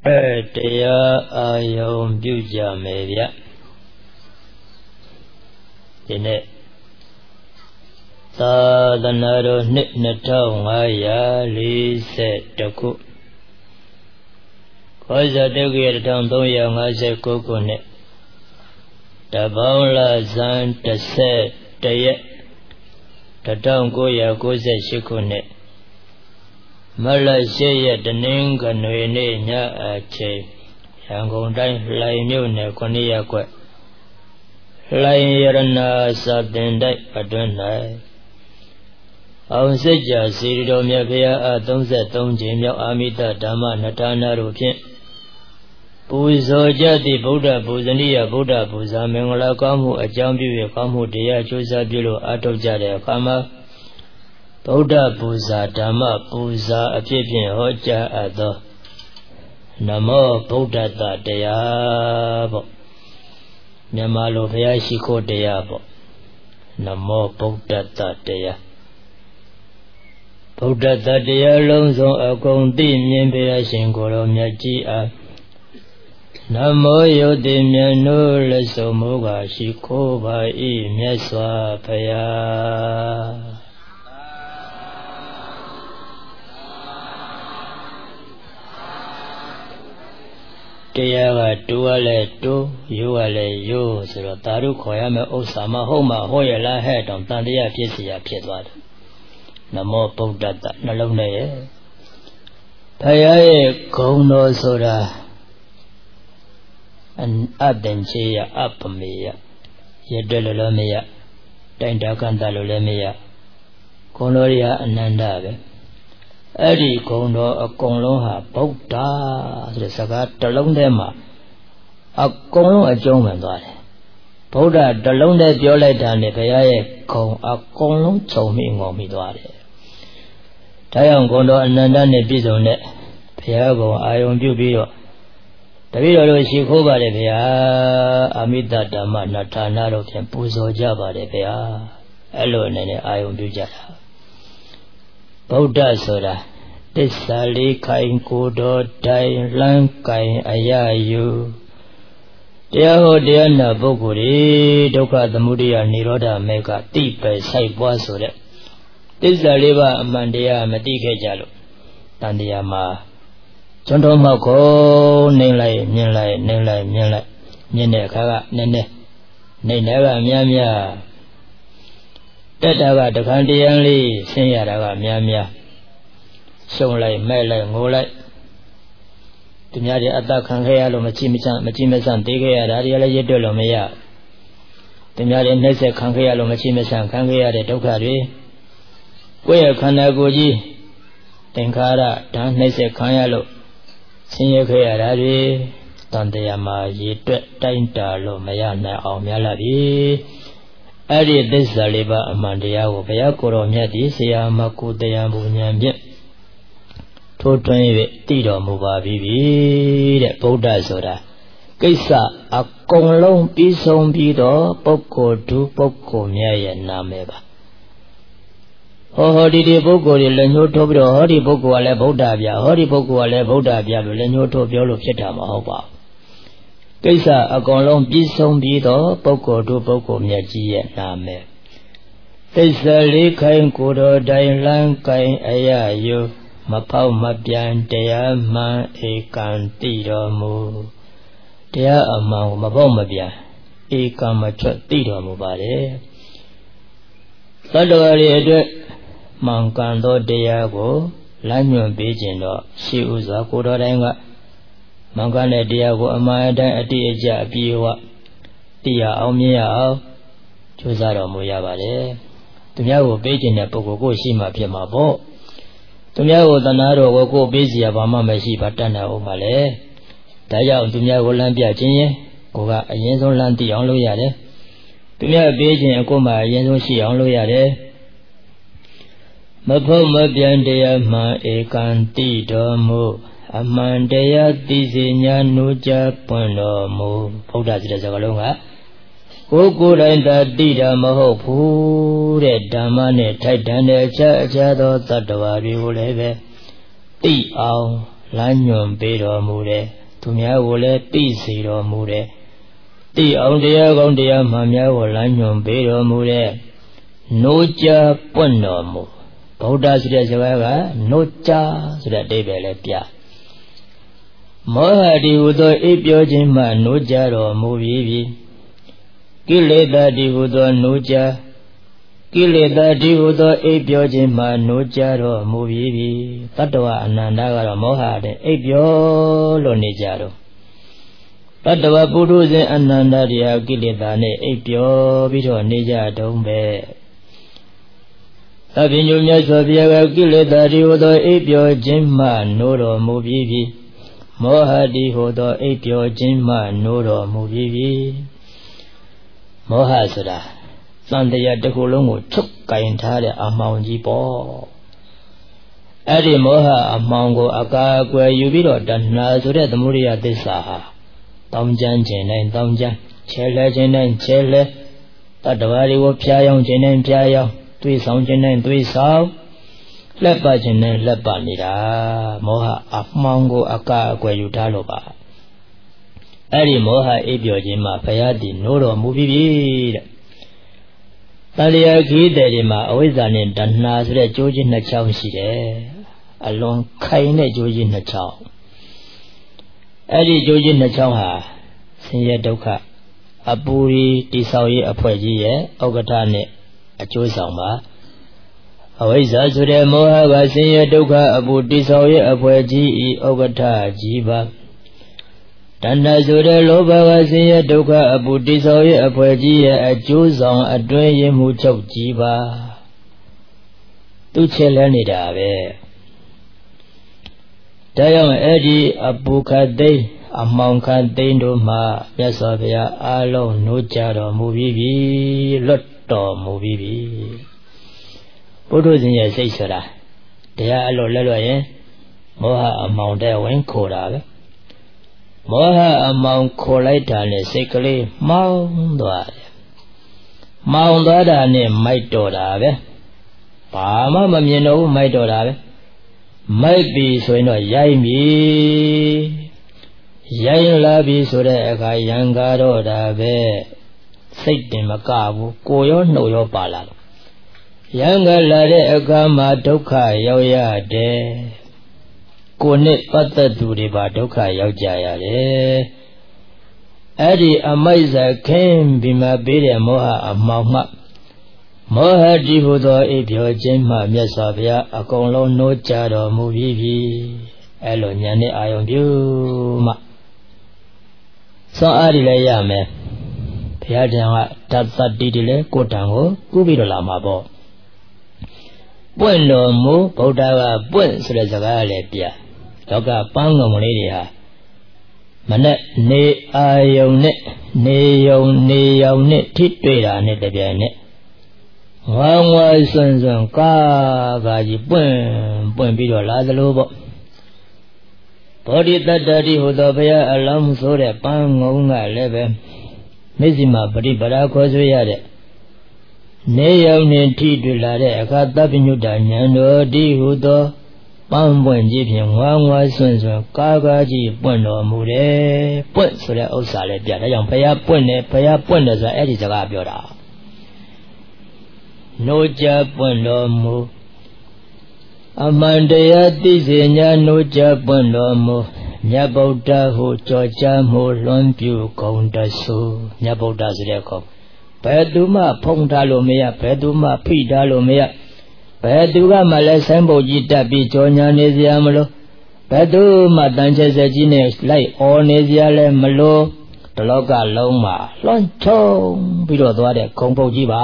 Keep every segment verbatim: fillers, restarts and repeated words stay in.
တရားအာယုံပြုကြမယ်ဗျဒီနေ့သာသနာတော်နှစ်နှစ်ထောင်ငါးရာလေးဆယ်တစ်ခုခောဇတုတ်ရတစ်ထောင်သုံးရာငါးဆယ်ကိုးခုနှစ်တပေါင်းလဇန်တစ်ဆက်တရက်တစ်ထောင်ကိုးရာကိုးဆယ်ရှစ်ခုနှစ်မလရှိရက်တနင်္ဂနွေနေ့ညအချိန်ရန်ကုန်တိုင်းလှိုင်မြို့နယ်ခုနှစ်ရပ်ကွက်လှိုင်ရတနာစာတင်တိုက်အတွင်း၌အောင်စစ်ကြာစီရီတော်မြတ်ဘုရားအားသုံးဆယ်သုံးကြိမ်မြောက်အာမိတဓမ္မနထာနာတို့ဖြင့်ပူဇော်ကြသည့်ဗုဒ္ဓပူဇနီယဗုဒ္ဓပူဇာမင်္ဂလာကောင်းမှုအကြောင်းပြု၍ကောင်းမှုတရားကျိုးစားပြုလို့အားထုတ်ကြတဲ့အခါမှာဗုဒ္ဓပူဇာဓမ္မပူဇာအဖြစ်ဖြင့်ဟောကြားအပ်သောနမောဗုဒ္ဓတတရားပေါ့မြန်မာလိုဘုရားရှိခိုးတရားပေါ့နမောဗုဒ္ဓတတရားဗုဒ္ဓတတရားလုံးစုံအကုန်သိမြင်ဘုရားရှင်ကိုယ်တော်မြတ်ကြီးအားနမောယုတိမြတ်နိုးလက်စုံမူကားရှိခိုးပါ၏မြတ်စွာဘုရားတရားကတူရလဲတူရိုးရလဲရိုးဆိုတော့သာဓုခေါ်ရမယ်ဥစ္စာမဟုတ်မှဟောရလားဟဲ့တောင်တန်တရားဖြစ်เสียဖြစ်သွားတယ်နမောဗုဒ္ဓတနှလုံးနဲ့ရဲ့ဘုရားရဲ့ဂုဏ်တော်ဆိုတာအတ္တန်ချေယအပမေယရတဲ့လို့လည်းမရတိုင်တာကန့်တလို့လည်းမရဂုဏ်တော်ရအနန္တပဲအဲ့ဒီဂုဏ်တော်အကုန်လုံးဟာဗုဒ္ဓဆိုတဲ့စကားတစ်လုံးထဲမှာအကုန်လုံးအကျုံးဝင်သွားတယ်ဗုဒ္ဓတစ်လုံးထဲပြောလိုက်တာနဲ့ဘုရားရဲ့ဂုဏ်အကုန်လုံးခြုံမိငုံမိသွားတယ်ဒါကြောင့်ဂုဏ်တော်အနန္တနဲ့ပြည့်စုံတဲ့ဘုရားကုံအာယုံပြုပြီးတော့တပည့်တော်တို့ရှိခိုးပါတယ်ဗျာအာမိတဓမ္မနထာနာတို့ဖြင့်ပူဇော်ကြပါတယ်ဗျာအဲ့လိုအနေနဲ့အာယုံပြုကြတာဗုဒ္ဓဆိုတာတစ္ဆာလေးခိုင်ကိုတော်တိုင်လှမ်းကင်အယယူတရားဟောတရားနာပုဂ္ဂိုလ်တွေဒုက္ခသမုဒယនិရောဓမေကတိပဲဆိုင်ပွားဆိုတဲ့တစ္ဆာလေးပါအမှန်တရားမသိခဲ့ကြလို့တန်တရားမှာကျွန်းတော်မောက်ကိုနှိမ့်လိုက်မြင်လိုက်နှိမ့်လိုက်မြင်လိုက်မြင်တဲ့အခါကနည်းနည်းနှိမ့်တဲ့ကများများတက်တာကတခါတရံလေးဆင်းရတာကများများရှုံလိုက်မဲ့လိုက်ငိုလိုက်သူများတွေအသက်ခံခဲ့ရလို့မကြည့်မချမ်းမကြည့်မဆန့်သေးခဲ့ရတာတွေလည်းရစ်တွက်လို့မရသူများတွေနှိမ့်ဆက်ခံခဲ့ရလို့မကြည့်မဆန့်ခံခဲ့ရတဲ့ဒုက္ခတွေကိုယ့်ရဲ့ခန္ဓာကိုယ်ကြီးသင်္ခါရဓာတ်နှိမ့်ဆက်ခံရလို့ဆင်းရဲခဲ့ရတာတွေတန်တရားမှာရည်တွက်တိုင်းတာလို့မရနိုင်အောင်များလာပြီအဲ့ဒီသစ္စာလေးပါအမှန်တရားကိုဘုရားကိုယ်တော်မြတ်သည်ဆရာမကုတရားဘုညာဖြင့်ထိုးထွင်း၍တည်တော်မူပါပြီတဲ့ဗုဒ္ဓဆိုတာကိစ္စအကုန်လုံးပြီးဆုံးပြီးတော့ပုဂ္ဂိုလ်သူပုဂ္ဂိုလ်မြတ်ရဲ့နာမည်ပါဟောဟောဒီဒီပုဂ္ဂိုလ်တွေလက်ညှိုးထိုးပြီးတော့ဟောဒီပုဂ္ဂိုလ်ကလည်းဗုဒ္ဓဗျာဟောဒီပုဂ္ဂိုလ်ကလည်းဗုဒ္ဓဗျာလို့လက်ညှိုးထိုးပြောလို့ဖြစ်တာမဟုတ်ပါဘူးကိစ္စအကုန်လုံးပြီးဆုံးပြီးတော့ပုဂ္ဂိုလ်သူပုဂ္ဂိုလ်မြတ်ကြီးရဲ့နာမည်သစ္စာလေးခိုင်ကိုယ်တော်တိုင်လန်းကိုင်အယယုမဖောက်မပြန်တရားမှန်ဧကံတိတော်မူတရားအမှန်ကိုမဖောက်မပြန်ဧကံမချွတ်တိတော်မူပါတယ်သတ္တဝါတွေအတွက်မှန်ကန်သောတရားကိုလမ်းညွှန်ပေးခြင်းတော့ရှိဥစွာကိုယ်တော်တိုင်ကမှန်ကန်တဲ့တရားကိုအမှန်အတိုင်းအတိအကျအပြည့်အဝသိရအောင်မြင်ရအောင်ကြိုးစားတော်မူရပါတယ်သူများကိုပေးခြင်းတဲ့ပုဂ္ဂိုလ်ကိုရှိမှဖြစ်မှာပေါ့သူများကိုတဏှာတော်ကိုကိုပေးစီရဘာမှမရှိပါတတ်နိုင်အောင်ပါလေဒါကြောင့်သူများကိုလမ်းပြခြင်းရင်ကိုကအရင်ဆုံးလမ်းသိအောင်လုပ်ရတယ်သူများပေးခြင်းအကိုမှအရင်ဆုံးရှိအောင်လုပ်ရတယ်မဖို့မပြန်တရားမှန်ဧကံတိတော်မူအမှန်တရားသိစေညာနိုးကြပွင့်တော်မူဗုဒ္ဓဆိုတဲ့စကားလုံးကကိုယ်ကိုယ်တိုင်သာသိတာမဟုတ်ဘူးတဲ့ဓမ္မနဲ့ထိုက်တန်တဲ့အခြားအခြားသောသတ္တဝါတွေကိုလည်းပဲသိအောင် lမ်းညွန်ပေးတော်မူတယ်သူများကိုလည်းသိစေတော်မူတယ်သိအောင်တရားကောင်းတရားမှန်များကိုလမ်းညွန်ပေးတော်မူတယ်နိုးကြပွင့်တော်မူဗုဒ္ဓဆိုတဲ့စကားကနိုးကြဆိုတဲ့အဓိပ္ပာယ်လည်းပြမောဟတိဟုသောအိပ်ပျော်ခြင်းမှနိုးကြတော်မူပြီကိလေသာတိဟုသောနိုးကြကိလေသာတိဟုသောအိပ်ပျော်ခြင်းမှနိုးကြတော်မူပြီတတ္တဝအနန္တကတော့မောဟတဲ့အိပ်ပျော်လို့နေကြတော့တတ္တဝပုထုဇဉ်အနန္တတရားကိလေသာနဲ့အိပ်ပျော်ပြီးတော့နေကြတုံးပဲအပြင်းညုံမြတ်စွာဘုရားကကိလေသာတိဟုသောအိပ်ပျော်ခြင်းမှနိုးတော်မူပြီမောဟတိဟုသောအိပ်ပျော်ခြင်းမှနိုးတော်မူပြီမောဟဆိုတာသံတရားတစ်ခုလုံးကိုချုပ်ကင်ထားတဲ့အမှောင်ကြီးပေါ့အဲ့ဒီမောဟအမှောင်ကိုအကာအကွယ်ယူပြီးတော့တဏှာဆိုတဲ့သမုဒိယသစ္စာဟာတောင်းကျမ်းခြင်းတိုင်းတောင်းကျမ်းချဲလဲခြင်းတိုင်းချဲလဲတတ္တဝါတွေကိုဖျားယောင်းခြင်းတိုင်းဖျားယောင်းသွေးဆောင်ခြင်းတိုင်းသွေးဆောင်လက်ပတ်ခြင်းတိုင်းလက်ပတ်နေတာမောဟအမှောင်ကိုအကာအကွယ်ယူထားလို့ပါအဲ့ဒီမောဟအိပ်ပျော်ခြင်းမှာဘုရားတည်နိုးတော်မူပြီတဲ့တလျာခီးတဲ့ဒီမှာအဝိဇ္ဇာနဲ့တဏှာဆိုတဲ့ကြိုးကြီးနှစ်ချောင်းရှိတယ်အလွန်ခိုင်တဲ့ကြိုးကြီးနှစ်ချောင်းအဲ့ဒီကြိုးကြီးနှစ်ချောင်းဟာဆင်းရဲဒုက္ခအပူရီတိဆောက်ရေးအဖွဲ့ကြီးရဲ့ဥက္ကဋ္ဌနဲ့အကျိုးဆောင်ပါအဝိဇ္ဇာဆိုတဲ့မောဟကဆင်းရဲဒုက္ခအပူတိဆောက်ရေးအဖွဲ့ကြီးဤဥက္ကဋ္ဌကြီးပါတဏှာဆိုတဲ့လောဘကဆင်းရဲဒုက္ခအပူတိဆောက်ရေးအဖွဲ့ကြီးရဲ့အကျိုးဆောင်အတွင်းရင်မှုချုပ်ကြီးပါသူချက်လဲနေတာပဲဒါကြောင့်အဲ့ဒီအပူခတ်သိမ်းအမှောင်ခတ်သိမ်းတို့မှာမြတ်စွာဘုရားအားလုံးနိုးကြတော်မူပြီလွတ်တော်မူပြီဘုဒ္ဓဇင်ရဲ့စိတ်ဆိုတာတရားအလိုလက်လွတ်ရင်မောဟအမှောင်တဲ့ဝင်ခိုတာပဲမောဟအမှောင်ခိုလိုက်တာနဲ့စိတ်ကလေးမှောင်သွားတယ်မှောင်သွားတာနဲ့မိုက်တော်တာပဲဘာမှမမြင်တော့ဘူးမိုက်တော်တာပဲမိုက်ပြီဆိုရင်တော့ရိုက်ပြီရိုက်လာပြီဆိုတဲ့အခါရံကားတော့တာပဲစိတ်တင်မကဘူးကိုရောနှုတ်ရောပါလာတယ်ရံကားလာတဲ့အခါမှာဒုက္ခရောက်ရတယ်ကိုနဲ့ပတ်သက်သူတွေပါဒုက္ခရောက်ကြရတယ်အဲ့ဒီအမိုက်စခင်ဒီမှာပေးတဲ့မောဟအမှောင်မှမောဟတိဟုသောအိပ်ပျော်ခြင်းမှမြတ်စွာဘုရားအကုန်လုံးနိုးကြတော်မူပြီအဲ့လိုဉာဏ်နဲ့အာယုံပြုမှစောအားတွေလည်းရမယ်ဘုရားတရားကဓာတ်တတိတွေလည်းကိုယ်တံကိုကူးပြီးတော့လာမှာပေါ့ပွင့်တော်မူဗုဒ္ဓကပွင့်ဆိုတဲ့စကားလည်းပြလောကပန်းကုန်လေးတွေဟာမနဲ့နေအာယုံနဲ့နေယုံနေရောင်နဲ့ထိတွေ့တာနဲ့တပြိုင်နက်ဝမ်းဝါဆွန်းဆွန်းကာကာကြီးပွင့်ပွင့်ပြီးတော့လာသလိုပေါ့ဘောဓိတတ္တတိဟူသောဘုရားအလောင်းဆိုတဲ့ပန်းငုံကလည်းပဲမေဇိမပရိပရာခေါ်ဆိုရတဲ့နေရောင်နဲ့ထိတွေ့လာတဲ့အခါသဗ္ဗညုတ္တဉာဏ်တော်တိဟူသောပန်းပွင့်ကြီးဖြင့်ဝမ်းဝါဆွန်းဆွန်းကာကာကြီးပွင့်တော်မူတယ်ပွင့်ဆိုတဲ့ဥစ္စာလည်းပြဒါကြောင့်ဘုရားပွင့်တယ်ဘုရားပွင့်တယ်ဆိုတာအဲ့ဒီစကားပြောတာနိုးကြပွင့်တော်မူအမှန်တရားသိစေညာနိုးကြပွင့်တော်မူမြတ်ဗုဒ္ဓဟုကြော်ကြားမှုလွန်ပြုကုန်တဆူမြတ်ဗုဒ္ဓဆိုတဲ့ခေါ်ဘယ်သူမှဖုံးထားလို့မရဘယ်သူမှဖိထားလို့မရဘယ်သူကမှလည်းဆိုင်းပုတ်ကြီးတက်ပြီးကြော်ညာနေစရာမလိုဘယ်သူမှတန်ချက်ဆက်ကြီးနဲ့လိုက်အော်နေစရာလည်းမလိုဒီလောကလုံးမှာလွှမ်းခြုံပြီးတော့သွားတဲ့ခုံပုတ်ကြီးပါ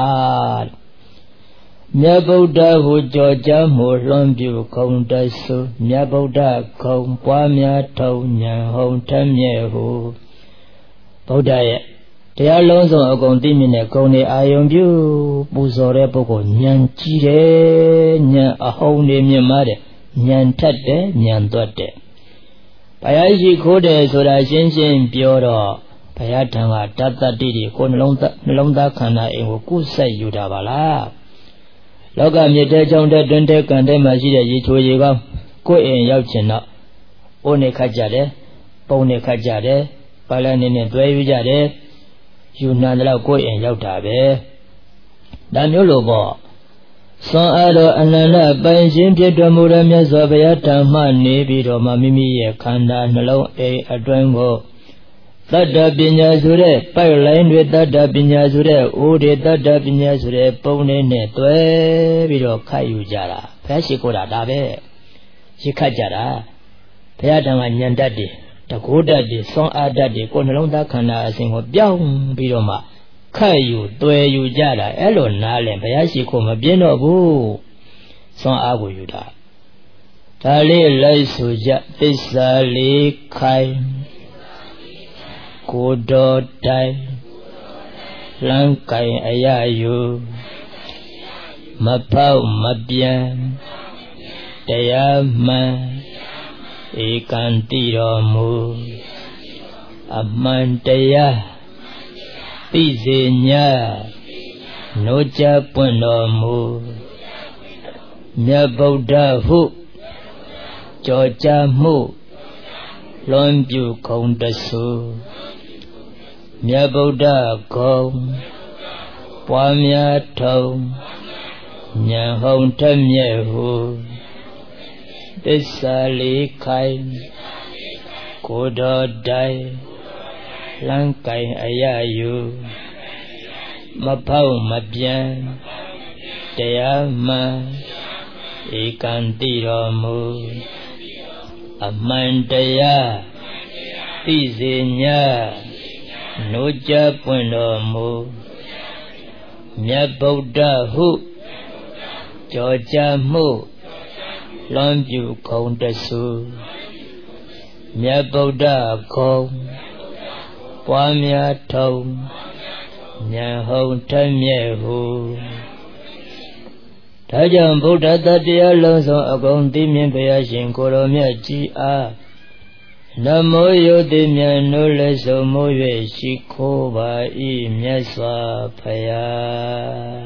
မြတ်ဗုဒ္ဓဟုကြော်ကြားမှုလွန်ပြုကုန်တဆူမြတ်ဗုဒ္ဓခုံပွားများထုံဉဏ်ဟုံထက်မြဲဟုဗုဒ္ဓရဲ့တရားလုံးစုံအကုန်သိမြင်တဲ့ဂုဏ်တွေအာယုံပြုပူဇော်တဲ့ပုဂ္ဂိုလ်ဉာဏ်ကြီးတယ်ဉာဏ်အဟုန်တွေမြင့်မားတယ်ဉာဏ်ထက်တယ်ဉာဏ်သွက်တယ်ဘုရားရှိခိုးတယ်ဆိုတာရှင်းရှင်းပြောတော့ဘုရားထံကဓာတ်တတိတွေကိုနှလုံးသားနှလုံးသားခန္ဓာအိမ်ကိုကုဆက်ယူတာပါလားလောကမြစ်တဲ့ကြောင့်တဲ့တွင်တဲ့ကံတဲ့မှာရှိတဲ့ရေချိုရေကောင်းကိုယ်အိမ်ရောက်ချင်တော့အိုးနဲ့ခတ်ကြတယ်ပုံနဲ့ခတ်ကြတယ်ပါဠိနဲ့နဲ့တွဲယူကြတယ်ယူနာတော့ကိုယ်အိမ်ရောက်တာပဲဒါမျိုးလိုပေါ့စွန်အားတော်အနန္တပိုင်ရှင်ဖြစ်တော်မူတဲ့မြတ်စွာဘုရားဓမ္မနေပြီးတော့မှမိမိရဲ့ခန္ဓာနှလုံးအိမ်အတွင်းကိုတတ္တပညာဆိုတဲ့ပိုက်လိုင်းတွေတတ္တပညာဆိုတဲ့အိုးတွေတတ္တပညာဆိုတဲ့ပုံလေးနဲ့တွဲပြီးတော့ခတ်ယူကြတာဘုရားရှိခိုးတာဒါပဲရခတ်ကြတာဘုရားဓမ္မဉာဏ်တတ်တယ်တကူတတ်တယ်စွန်အားတတ်တယ်ကိုယ်နှလုံးသားခန္ဓာအစဉ်ကိုပြောင်းပြီးတော့မှခတ်ယူတွဲယူကြတာအဲ့လိုနားလဲဘုရားရှိခိုးမပြင်းတော့ဘူးစွန်အားကိုယူတာဒါလေးလိုက်ဆိုကြသစ္စာလေးခိုင်ကိုတော်တိုင်လမ်းကင်အရာယူမဖောက်မပြန်တရားမှန်ဧကန်တိတော်မူအမှန်တရားသိစေညာနိုးကြပွင့်တော်မူမြတ်ဗုဒ္ဓဟုကြောကြမှုလွန်ပြုခုံတဆူမြတ်ဗုဒ္ဓဂုံပွားများထုံဉာဏ်ဟုံထက်မြဲဟုသစ္စာလေးခိုင်ကိုတော်တိုင်လမ်းကင်အရာယူမဖောက်မပြန်တရားမှန်ဧကန်တိတော်မူအမှန်တရားသိစေညာနိုးကြပွင့်တော်မူမြတ်ဗုဒ္ဓဟုကြောကြမှုလွန်ပြုခုံတဆူမြတ်ဗုဒ္ဓခုံပွားများထုံဉာဏ်ဟုံထက်မြဲဟုဒါကြောင့်ဗုဒ္ဓတတရားလုံးစုံအကုန်သိမြင်ဘုရားရှင်ကိုယ်တော်မြတ်ကြီးအားနမောယုတိမြတ်နိုးလက်စုံမိုး၍ရှိခိုးပါ၏မြတ်စွာဘုရား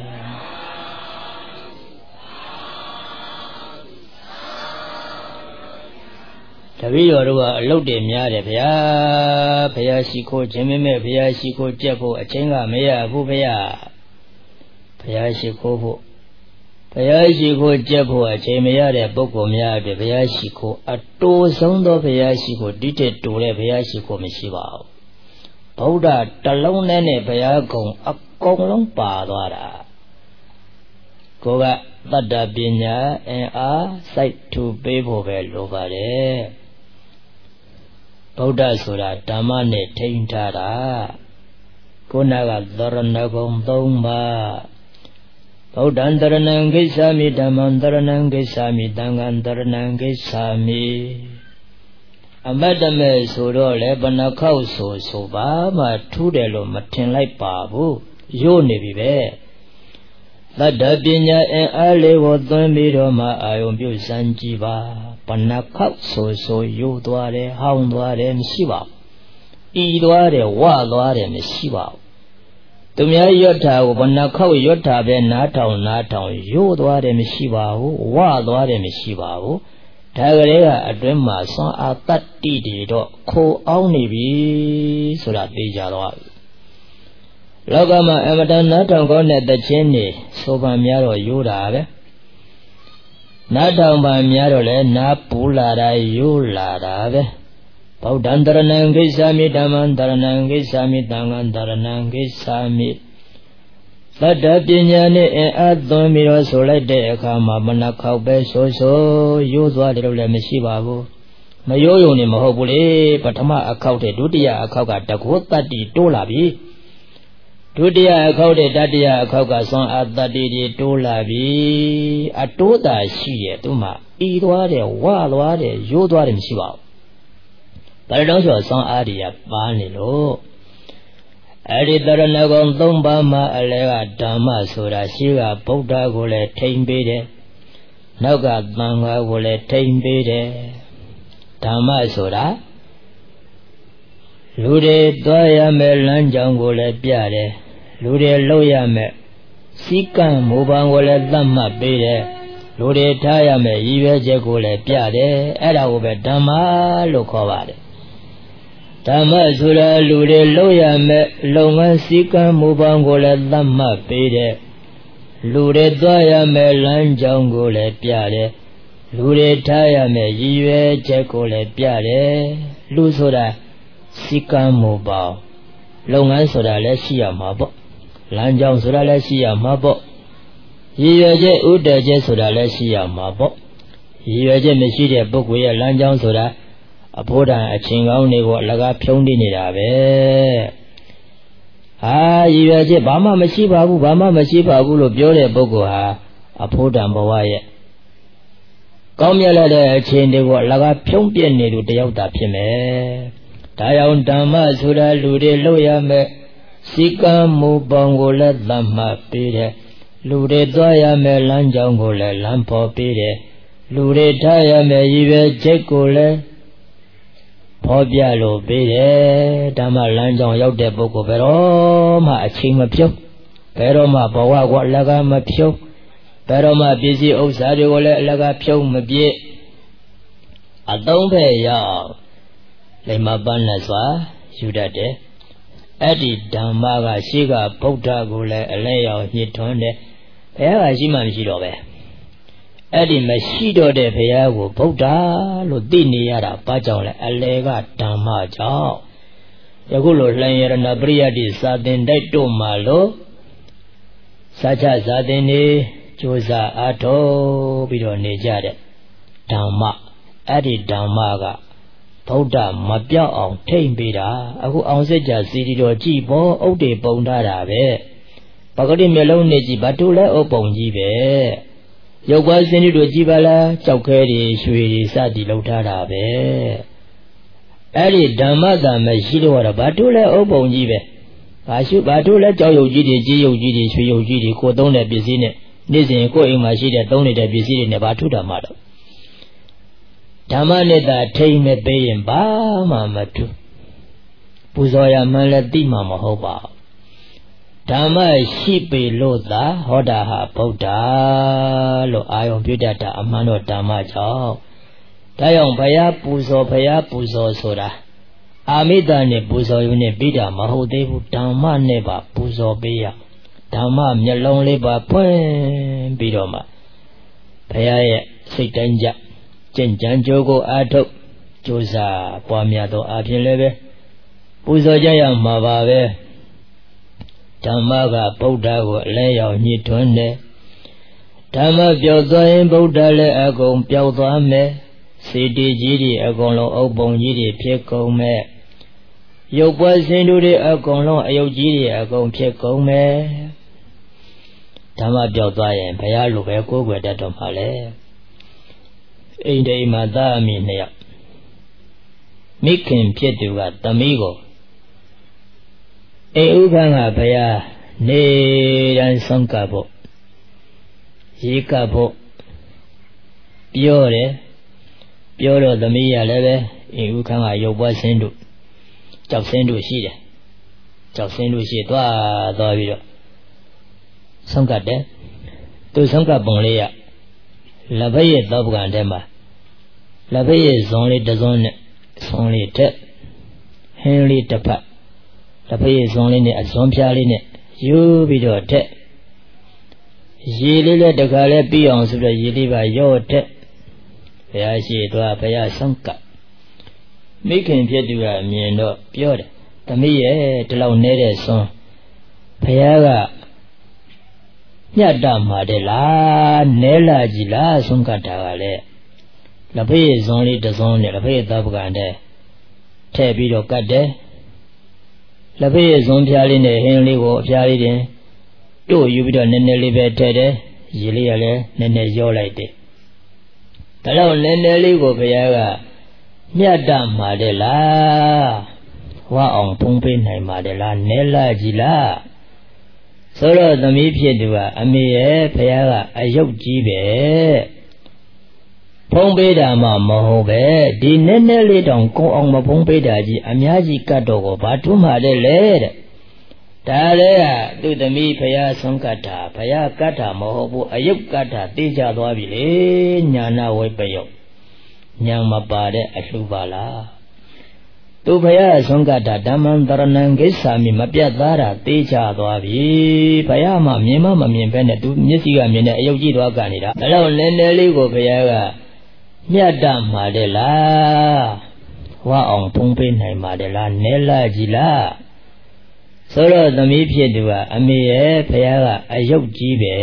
တပည့်တော်တို့ကအလုတ်တွေများတယ်ဗျာဘုရားရှိခိုးခြင်းမဲ့ဘုရားရှိခိုးကြက်ဖို့အချင်းကမရဘူးဗျာဘုရားရှိခိုးဖို့ဘုရားရှိခိုးကြက်ဖို့အချိန်မရတဲ့ပုဂ္ဂိုလ်များအတွက်ဘုရားရှိခိုးအတိုးဆုံးသောဘုရားရှိခိုးတိတက်တူတဲ့ဘုရားရှိခိုးမရှိပါဘူးဗုဒ္ဓတလုံးနဲ့နဲ့ဘုရားကုံအကုန်လုံးပါသွားတာကိုကတတ္တပညာအင်အားစိုက်ထူပေးဖို့ပဲလိုပါတယ်ဗုဒ္ဓဆိုတာဓမ္မနဲ့ထိန်းထားတာခုနကသရဏဂုံသုံးပါးဗုဒ္ဓံတရဏံဂိစ္ဆာမိဓမ္မံတရဏံဂိစ္ဆာမိသံဃံတရဏံဂိစ္ဆာမိအမတ်တမဲဆိုတော့လေဘဏ္ဍခောက်ဆိုဆိုပါမှထူးတယ်လို့မထင်လိုက်ပါဘူးရို့နေပြီပဲသတ္တပညာအင်အားလေးကိုသွင်းပြီးတော့မှအာယုံပြုစမ်းကြည့်ပါဘဏ္ဍခောက်ဆိုဆိုရို့သွားတယ်ဟောင်းသွားတယ်မရှိပါဘူးဤသွားတယ်ဝသွားတယ်မရှိပါဘူးသူများရွတ်တာကိုဘဏ္ဍခောက်ရွတ်တာပဲနားထောင်နားထောင်ရို့သွားတယ်မရှိပါဘူးဝသွားတယ်မရှိပါဘူးဒါကလေးကအတွင်းမှာစွမ်းအားတတ္တိတွေတော့ခိုအောင်နေပြီဆိုတာသိကြတော့လောကမှာအမတန်နားထောင်ကောင်းတဲ့သချင်းတွေဆိုပါများတော့ရိုးတာပဲနားထောင်ပါများတော့လဲနားပူလာတာရိုးလာတာပဲဗုဒ္ဓံတရဏံဂိစ္ဆာမိဓမ္မံတရဏံဂိစ္ဆာမိသံဃံတရဏံဂိစ္ဆာမိသတ္တပညာနဲ့အင်အားသွင်းပြီးတော့ဆိုလိုက်တဲ့အခါမှာမနှခောက်ပဲဆိုဆိုရိုးသွားတယ်လို့လည်းမရှိပါဘူးမရိုးရုံနဲ့မဟုတ်ဘူးလေပထမအခောက်တဲ့ဒုတိယအခောက်ကတကောတတ္တိတိုးလာပြီဒုတိယအခောက်တဲ့တတိယအခောက်ကစွမ်းအားတတ္တိတွေတိုးလာပြီအတိုးတာရှိတယ်သူမှဤသွားတယ်ဝသွားတယ်ရိုးသွားတယ်မရှိပါဘူးဒါတော့ဆိုစွမ်းအားတွေကပါနေလို့အဲ့ဒီတရဏဂုံသုံးပါးမှာအလဲကဓမ္မဆိုတာရှိကဗုဒ္ဓကိုလည်းထိမ့်ပေးတယ်နောက်ကသံဃာကိုလည်းထိမ့်ပေးတယ်ဓမ္မဆိုတာလူတွေသွားရမယ်လမ်းကြောင်းကိုလည်းပြတယ်လူတွေလှုပ်ရမယ်စည်းကမ်းမူပန်ကိုလည်းသတ်မှတ်ပေးတယ်လူတွေထားရမယ်ရည်ရွယ်ချက်ကိုလည်းပြတယ်အဲ့ဒါကိုပဲဓမ္မလို့ခေါ်ပါတယ်ဓမ္မဆိုတာလူတွေလုပ်ရမယ်လုပ်ငန်းစည်းကမ်းမူပေါင်းကိုလည်းသတ်မှတ်ပေးတယ်လူတွေသွားရမယ်လမ်းကြောင်းကိုလည်းပြတယ်လူတွေထားရမယ်ရည်ရွယ်ချက်ကိုလည်းပြတယ်လူဆိုတာစည်းကမ်းမူပေါင်းလုပ်ငန်းဆိုတာလည်းရှိရမှာပေါ့လမ်းကြောင်းဆိုတာလည်းရှိရမှာပေါ့ရည်ရွယ်ချက်ဥဒ္ဒချက်ဆိုတာလည်းရှိရမှာပေါ့ရည်ရွယ်ချက်မရှိတဲ့ပုဂ္ဂိုလ်ရဲ့လမ်းကြောင်းဆိုတာအဖို့တန်အချင်းကောင်းတွေကိုအလကားဖြုံးနေနေတာပဲဟာရည်ရွယ်ချက်ဘာမှမရှိပါဘူးဘာမှမရှိပါဘူးလို့ပြောတဲ့ပုဂ္ဂိုလ်ဟာအဖို့တန်ဘဝရဲ့ကောင်းမြတ်လာတဲ့အချင်းတွေကိုအလကားဖြုံးပြစ်နေလို့တယောက်သာဖြစ်မယ်ဒါကြောင့်ဓမ္မဆိုတာလူတွေလုပ်ရမယ်စီကံမူပေါင်းကိုလည်းသတ်မှတ်ပေးတယ်လူတွေသွားရမယ်လမ်းကြောင်းကိုလည်းလမ်းဖော်ပေးတယ်လူတွေထားရမယ်ရည်ရွယ်ချက်ကိုလည်းဖော်ပြလို့ပေးတယ်ဓမ္မလမ်းကြောင်းရောက်တဲ့ပုဂ္ဂိုလ်ဘယ်တော့မှအချိန်မဖြုတ်ဘယ်တော့မှဘဝကိုအလကားမဖြုတ်ဘယ်တော့မှပစ္စည်းဥစ္စာတွေကိုလည်းအလကားဖြုတ်မပြည့်အသုံးဖက်ရအောင်လိမ္မာပန်းနဲ့စွာယူတတ်တယ်အဲ့ဒီဓမ္မကရှိကဗုဒ္ဓကိုလည်းအလဲရောက်ညှိထွန်းတယ်ဘုရားကရှိမှမရှိတော့ပဲအဲ့ဒီမရှိတော့တဲ့ဘုရားကိုဗုဒ္ဓလို့သိနေရတာဘာကြောင့်လဲအလဲကဓမ္မကြောင့်ယခုလိုလှန်ရဏပရိယတ္တိစာသင်တိုက်တို့မှာလို့စာချစာသင်နေကြိုးစားအားထုတ်ပြီးတော့နေကြတဲ့ဓမ္မအဲ့ဒီဓမ္မကဗုဒ္ဓမပြောက်အောင်ထိမ့်ပေးတာအခုအောင်စစ်ကြစီတီတော်ကြည်ပေါ်ဥဒ္ဒေပုံထားတာပဲပဂတိမျိုးလုံးနေကြည်ဘာတို့လဲဥပုံကြီးပဲရုပ်ပွားစင်းတို့ကြည်ပါလားကြောက်ခဲတွေရွှေတွေစသည်လောက်ထားတာပဲအဲ့ဒီဓမ္မသာမရှိလို့တော့ဘာတို့လဲဥပုံကြီးပဲဘာရှုဘာတို့လဲကြောက်ရုပ်ကြီးတွေကြီးရုပ်ကြီးတွေရွှေရုပ်ကြီးတွေကိုသုံးတဲ့ပစ္စည်းနဲ့နေ့စဉ်ကိုယ်အိမ်မှာရှိတဲ့သုံးနေတဲ့ပစ္စည်းတွေနဲ့ဘာထုတာမှတော့ဓမ္မနဲ့သာထိမ့်မဲ့ပေးရင်ဘာမှမထူးပူဇော်ရမှန်းလည်းသိမှမဟုတ်ပါဘူးဓမ္မရှိပေလို့သာဟောတာဟာဗုဒ္ဓလို့အာယုံပြုတတ်တာအမှန်တော့ဓမ္မကြောင့်ဒါကြောင့်ဘုရားပူဇော်ဘုရားပူဇော်ဆိုတာအာမိတနဲ့ပူဇော်ယူနေပြီးတာမဟုတ်သေးဘူးဓမ္မနဲ့ပါပူဇော်ပေးရဓမ္မမျက်လုံးလေးပါဖွင့်ပြီးတော့မှဘုရားရဲ့စိတ်တိုင်းကြကျင့်ကြံကြိုးကိုအားထုတ်ကြိုးစားပွားများသောအဖြစ်လည်းပဲပူဇော်ကြရမှာပါပဲဓမ္မကဗုဒ္ဓကိုအလဲရောက်ညှိထွန်းတယ်ဓမ္မပြောက်သွားရင်ဗုဒ္ဓလည်းအကုန်ပြောက်သွားမယ်စေတီကြီးတွေအကုန်လုံးအုပ်ပုံကြီးတွေဖြစ်ကုန်မယ်ရုပ်ပွားစင်တို့တွေအကုန်လုံးအယုတ်ကြီးတွေအကုန်ဖြစ်ကုန်မယ်ဓမ္မပြောက်သွားရင်ဘုရားလိုပဲကိုးကွယ်တတ်တော်မှာလေအိမ်တိမ်မှာသားအမိနှစ်ယောက်မိခင်ဖြစ်သူကသမီးကိုအိမ်ဥပ္ပံကဘုရားနေတိုင်းဆုံးကဖို့ရေကဖို့ပြောတယ်ပြောတော့သမီးရလည်းပဲအိမ်ဥပ္ပံကရုပ်ပွားစင်းတို့ကြောက်စင်းတို့ရှိတယ်ကြောက်စင်းတို့ရှိသွားသွားပြီးတော့ဆုံးကတယ်သူဆုံးကပုံလေးရလက်ဖက်ရည်သောပကံထဲမှာလက်ဖက်ရည်ဇွန်လေးတစ်စုံနဲ့ဇွန်လေးတက်ဟင်းလေးတစ်ဖက်လက်ဖက်ရည်ဇွန်လေးနဲ့အဇွန်ပြားလေးနဲ့ယူပြီးတော့တက်ရေလေးလည်းတခါလဲပြီးအောင်ဆိုတော့ရေလေးပါရော့တက်ဘုရားရှိသွားဘုရားဆုံးကမိခင်ဖြစ်သူကမြင်တော့ပြောတယ်သမီးရဲ့ဒီလောက်နေတဲ့ဇွန်ဘုရားကညတ်တမှာတယ်လားနဲလာကြည်လားဆုံးကတာကလည်းလက်ဖေးဇွန်လေးတစ်စုံနဲ့လက်ဖေးသဘကံတဲ့ထည့်ပြီးတော့ကတ်တယ်လက်ဖေးဇွန်ပြားလေးနဲ့ဟင်းလေးကိုအပြားလေးတင်တို့ယူပြီးတော့နည်းနည်းလေးပဲထည့်တယ်ရေလေးကလည်းနည်းနည်းရောလိုက်တယ်ဒါတော့နည်းနည်းလေးကိုဘုရားကညတ်တမှာတယ်လားဝါအောင်ဖုံးပေးနိုင်ပါတယ်လားနဲလာကြည်လားဆိုတော့သမီးဖြစ်သူကအမေရဲ့ဘုရားကအယုတ်ကြီးပဲဖုံးပေးတာမှမဟုတ်ပဲဒီနည်းနည်းလေးတောင်ကိုအောင်မဖုံးပေးတာကြီးအများကြီးကတ်တော့ကိုဘာထူးမှလဲလေတဲ့ဒါလည်းဟာသူ့သမီးဖယားဆုံးကတ်တာဖယားကတ်တာမဟုတ်ဘူးအယုတ်ကတ်တာသိကြသွားပြီလေညာနာဝိပယုတ်ညာမပါတဲ့အလှပါလားသူဖယားဆုံးကတ်တာဓမ္မံတရဏံကိစ္ဆာမိမပြတ်သားတာသိကြသွားပြီဖယားမှမြင်မမမြင်ပဲနဲ့သူမျက်စိကမြင်တဲ့အယုတ်ကြည့်သွားကနေတာဒါတော့နည်းနည်းလေးကိုဖယားကမြတ်တမှာတယ်လားဝါအောင်ဖုံးပေးနိုင်ပါတယ်လားနဲလာကြည်လားဆိုတော့သမီးဖြစ်သူကအမေရဲ့ဖယားကအယုတ်ကြီးပဲ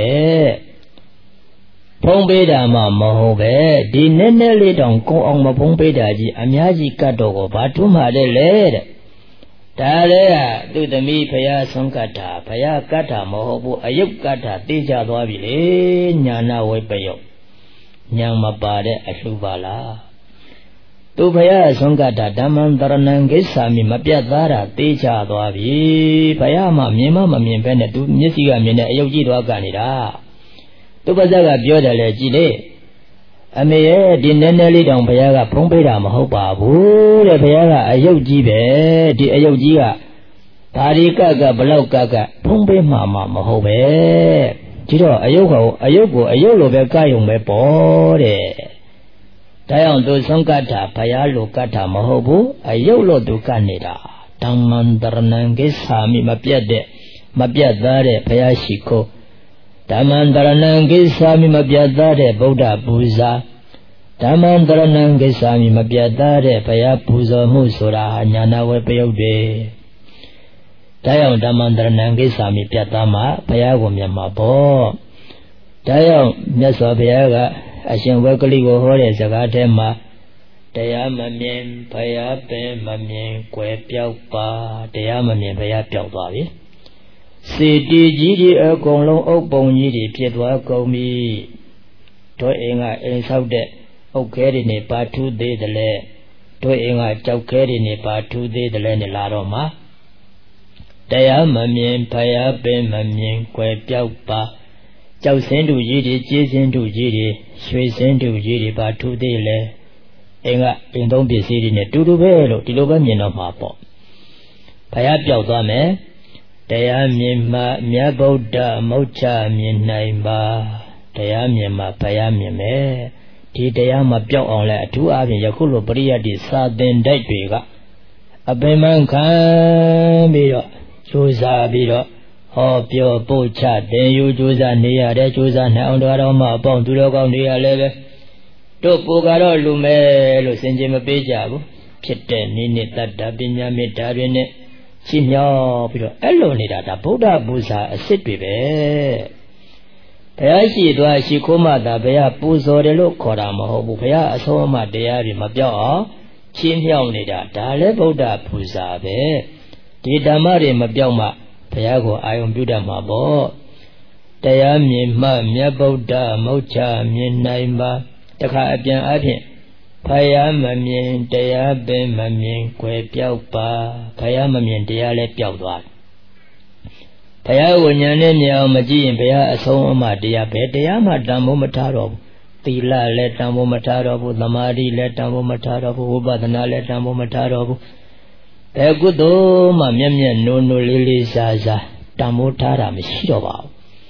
ဖုံးပေးတာမှမဟုတ်ပဲဒီနည်းနည်းလေးတောင်ကိုအောင်မဖုံးပေးတာကြီးအများကြီးကတ်တော့ကိုဘာထွန်းမှလဲလေတဲ့ဒါလည်းဟာသူ့သမီးဖယားဆုံးကတ်တာဖယားကတ်တာမဟုတ်ဘူးအယုတ်ကတ်တာသိကြသွားပြီလေညာနာဝိပယုတ်ညာမပါတဲ့အလှပါလားသူဖယားဆုံးကတ်တာဓမ္မံတရဏံကိစ္ဆာမိမပြတ်သားတာသိကြသွားပြီဖယားမှမြင်မမမြင်ပဲနဲ့သူမျက်စိကမြင်တဲ့အယုတ်ကြည့်သွားကနေတာသူပါဇက်ကပြောတယ်လေကြည်လေအမေရဲ့ဒီနည်းနည်းလေးတောင်ဘုရားကဖုံးပေးတာမဟုတ်ပါဘူးတဲ့ဘုရားကအယုတ်ကြီးပဲဒီအယုတ်ကြီးကဘာဒီကကဘလောက်ကကဖုံးပေးမှာမမဟုတ်ပဲဒီတော့အယုတ်ကိုအယုတ်ကိုအယုတ်လိုပဲကယုံပဲပေါ့တဲ့ဒါကြောင့်သူဆုံးကတ်တာဘုရားလိုကတ်တာမဟုတ်ဘူးအယုတ်လိုသူကတ်နေတာဓမ္မံတရဏံကိစ္ဆာမိမပြတ်တဲ့မပြတ်သားတဲ့ဘုရားရှိခိုးဓမ္မံတရဏံကိစ္ဆာမိမပြတ်သားတဲ့ဗုဒ္ဓပူဇာဓမ္မံတရဏံကိစ္ဆာမိမပြတ်သားတဲ့ဘုရားပူဇော်မှုဆိုတာညာနာဝေပယုတ်တွေဒါကြောင့်ဓမ္မံတရဏံကိစ္ဆာမိပြတ်သားမှာဘုရားကိုမြတ်မှာပေါ့ဒါကြောင့်မြတ်စွာဘုရားကအရှင်ဝက်ကလိကိုဟောတဲ့စကားထဲမှာတရားမမြင်ဘုရားပင်မမြင်ကွယ်ပြောက်ပါတရားမမြင်ဘုရားပြောက်သွားပြီစေတီကြီးတွေအကုန်လုံးအုပ်ပုံကြီးတွေဖြစ်သွားကုန်ပြီတို့အိမ်ကအိမ်ဆောက်တဲ့အုပ်ခဲတွေနဲ့ပါထူးသေးတယ်လေတို့အိမ်ကကြောက်ခဲတွေနဲ့ပါထူးသေးတယ်လေနဲ့လာတော့မှာတရားမမြင်ဖယားပင်မမြင်ကွယ်ပြောက်ပါကြောက်စင်းတူကြီးတွေကြေးစင်းတူကြီးတွေရွှေစင်းတူကြီးတွေပါထူးသေးလေအိမ်ကအိမ်သုံးပစ္စည်းတွေနဲ့တူတူပဲလို့ဒီလိုပဲမြင်တော့မှာပေါ့ဖယားပြောက်သွားမယ်တရားမြင်မှမြတ်ဗုဒ္ဓမုတ်ချမြင်နိုင်ပါတရားမြင်မှဘုရားမြင်မယ်ဒီတရားမပြောက်အောင်လဲအထူးအားဖြင့်ယခုလိုပရိယတ်တိစာသင်တိုက်တွေကအပင်မခံပြီးတော့ကြိုးစားပြီးတော့ဟောပြောပို့ချတင်ယူကြိုးစားနေရတဲ့ကြိုးစားနိုင်အောင်တော်မှအပေါင်းသူတော်ကောင်းတွေရလဲပဲတို့ပူကတော့လူမဲ့လို့စင်ကြင်မပေးကြဘူးဖြစ်တဲ့နိနိတ္တပညာမေတ္တာတွေနဲ့ရှင်းမြောက်ပြီးတော့အဲ့လိုနေတာဒါဗုဒ္ဓပူဇာအစ်စ်တွေပဲဘုရားရှိသွားရှိခိုးမှသာဘုရားပူဇော်တယ်လို့ခေါ်တာမဟုတ်ဘူးဘုရားအဆုံးအမတရားတွေမပြောက်အောင်ရှင်းမြောက်နေတာဒါလည်းဗုဒ္ဓပူဇာပဲဒီဓမ္မတွေမပြောက်မှဘုရားကိုအာယုံပြုတတ်မှာပေါ့တရားမြင်မှမြတ်ဗုဒ္ဓမုတ်ချမြင်နိုင်ပါတခါအပြန်အဖြစ်ဖယားမမြင်တရားပင်မမြင်ကွယ်ပြောက်ပါဖယားမမြင်တရားလည်းပြောက်သွားဘုရားဝိညာဉ်နဲ့မြင်အောင်မကြည့်ရင်ဘုရားအဆုံးအမတရားပဲတရားမှတန်ဖိုးမထားတော့ဘူးသီလလည်းတန်ဖိုးမထားတော့ဘူးသမာဓိလည်းတန်ဖိုးမထားတော့ဘူးဝိပဿနာလည်းတန်ဖိုးမထားတော့ဘူးဘယ်ကုသိုလ်မှမျက်မျက်နိုးနိုးလေးလေးစားစားတန်ဖိုးထားတာမရှိတော့ပါဘူး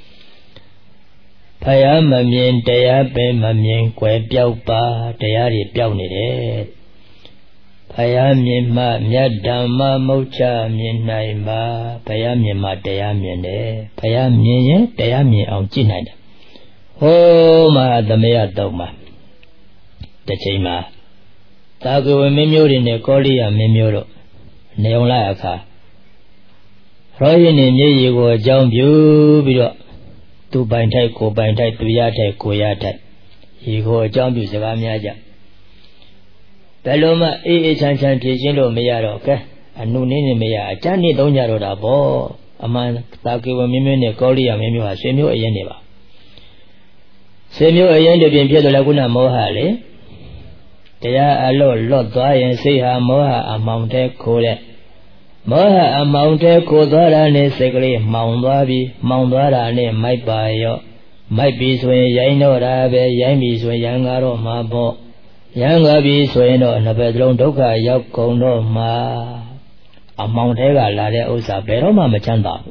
ဘုရားမမြင်တရားပင်မမြင်ကွယ်ပြောက်ပါတရားတွေပြောက်နေတယ်ဘုရားမြင်မှမြတ်ဓမ္မမုတ်ချမြင်နိုင်ပါဘုရားမြင်မှတရားမြင်တယ်ဘုရားမြင်ရင်တရားမြင်အောင်ကြည့်နိုင်တယ်ဟိုးမဟာသမယတုံးမှာတစ်ချိန်မှာသာဂဝေမင်းမျိုးတွေနဲ့ကောလိယမင်းမျိုးတို့နေအောင်လိုက်အခါရောဟိနေမြေကြီးကိုအကြောင်းပြုပြီးတော့သူပိုင်ထိုက်ကိုပိုင်ထိုက်သူရထိုက်ကိုရထိုက်ဒီကိုအကြောင်းပြုစကားများကြဘယ်လိုမှအေးအေးချမ်းချမ်းဖြည့်ရှင်းလို့မရတော့ကဲအနုနည်းနဲ့မရအကျဉ်းနှစ်သုံးကြတော့တာပေါ့အမှန်သာကေဝမင်းမင်းနဲ့ကောလိယမင်းမျိုးဟာဆွေမျိုးအရင်နေပါဆွေမျိုးအရင်တပြင်ဖြစ်တော့လည်းခုနမောဟလေတရားအလို့လွတ်သွားရင်စိတ်ဟာမောဟအမောင်တဲ့ခိုးတဲ့မောဟအမောင်တဲ့ခိုးသွားတာနဲ့စိတ်ကလေးမှောင်သွားပြီးမှောင်သွားတာနဲ့မိုက်ပါရော့မိုက်ပြီးဆိုရင်ရိုင်းတော့တာပဲရိုင်းပြီးဆိုရင်ရံကားတော့မှာပေါ့ရံကားပြီးဆိုရင်တော့နှစ်ဘက်လုံးဒုက္ခရောက်ကုန်တော့မှာ amount thế cả là để usa bé đó mà mà chăn tao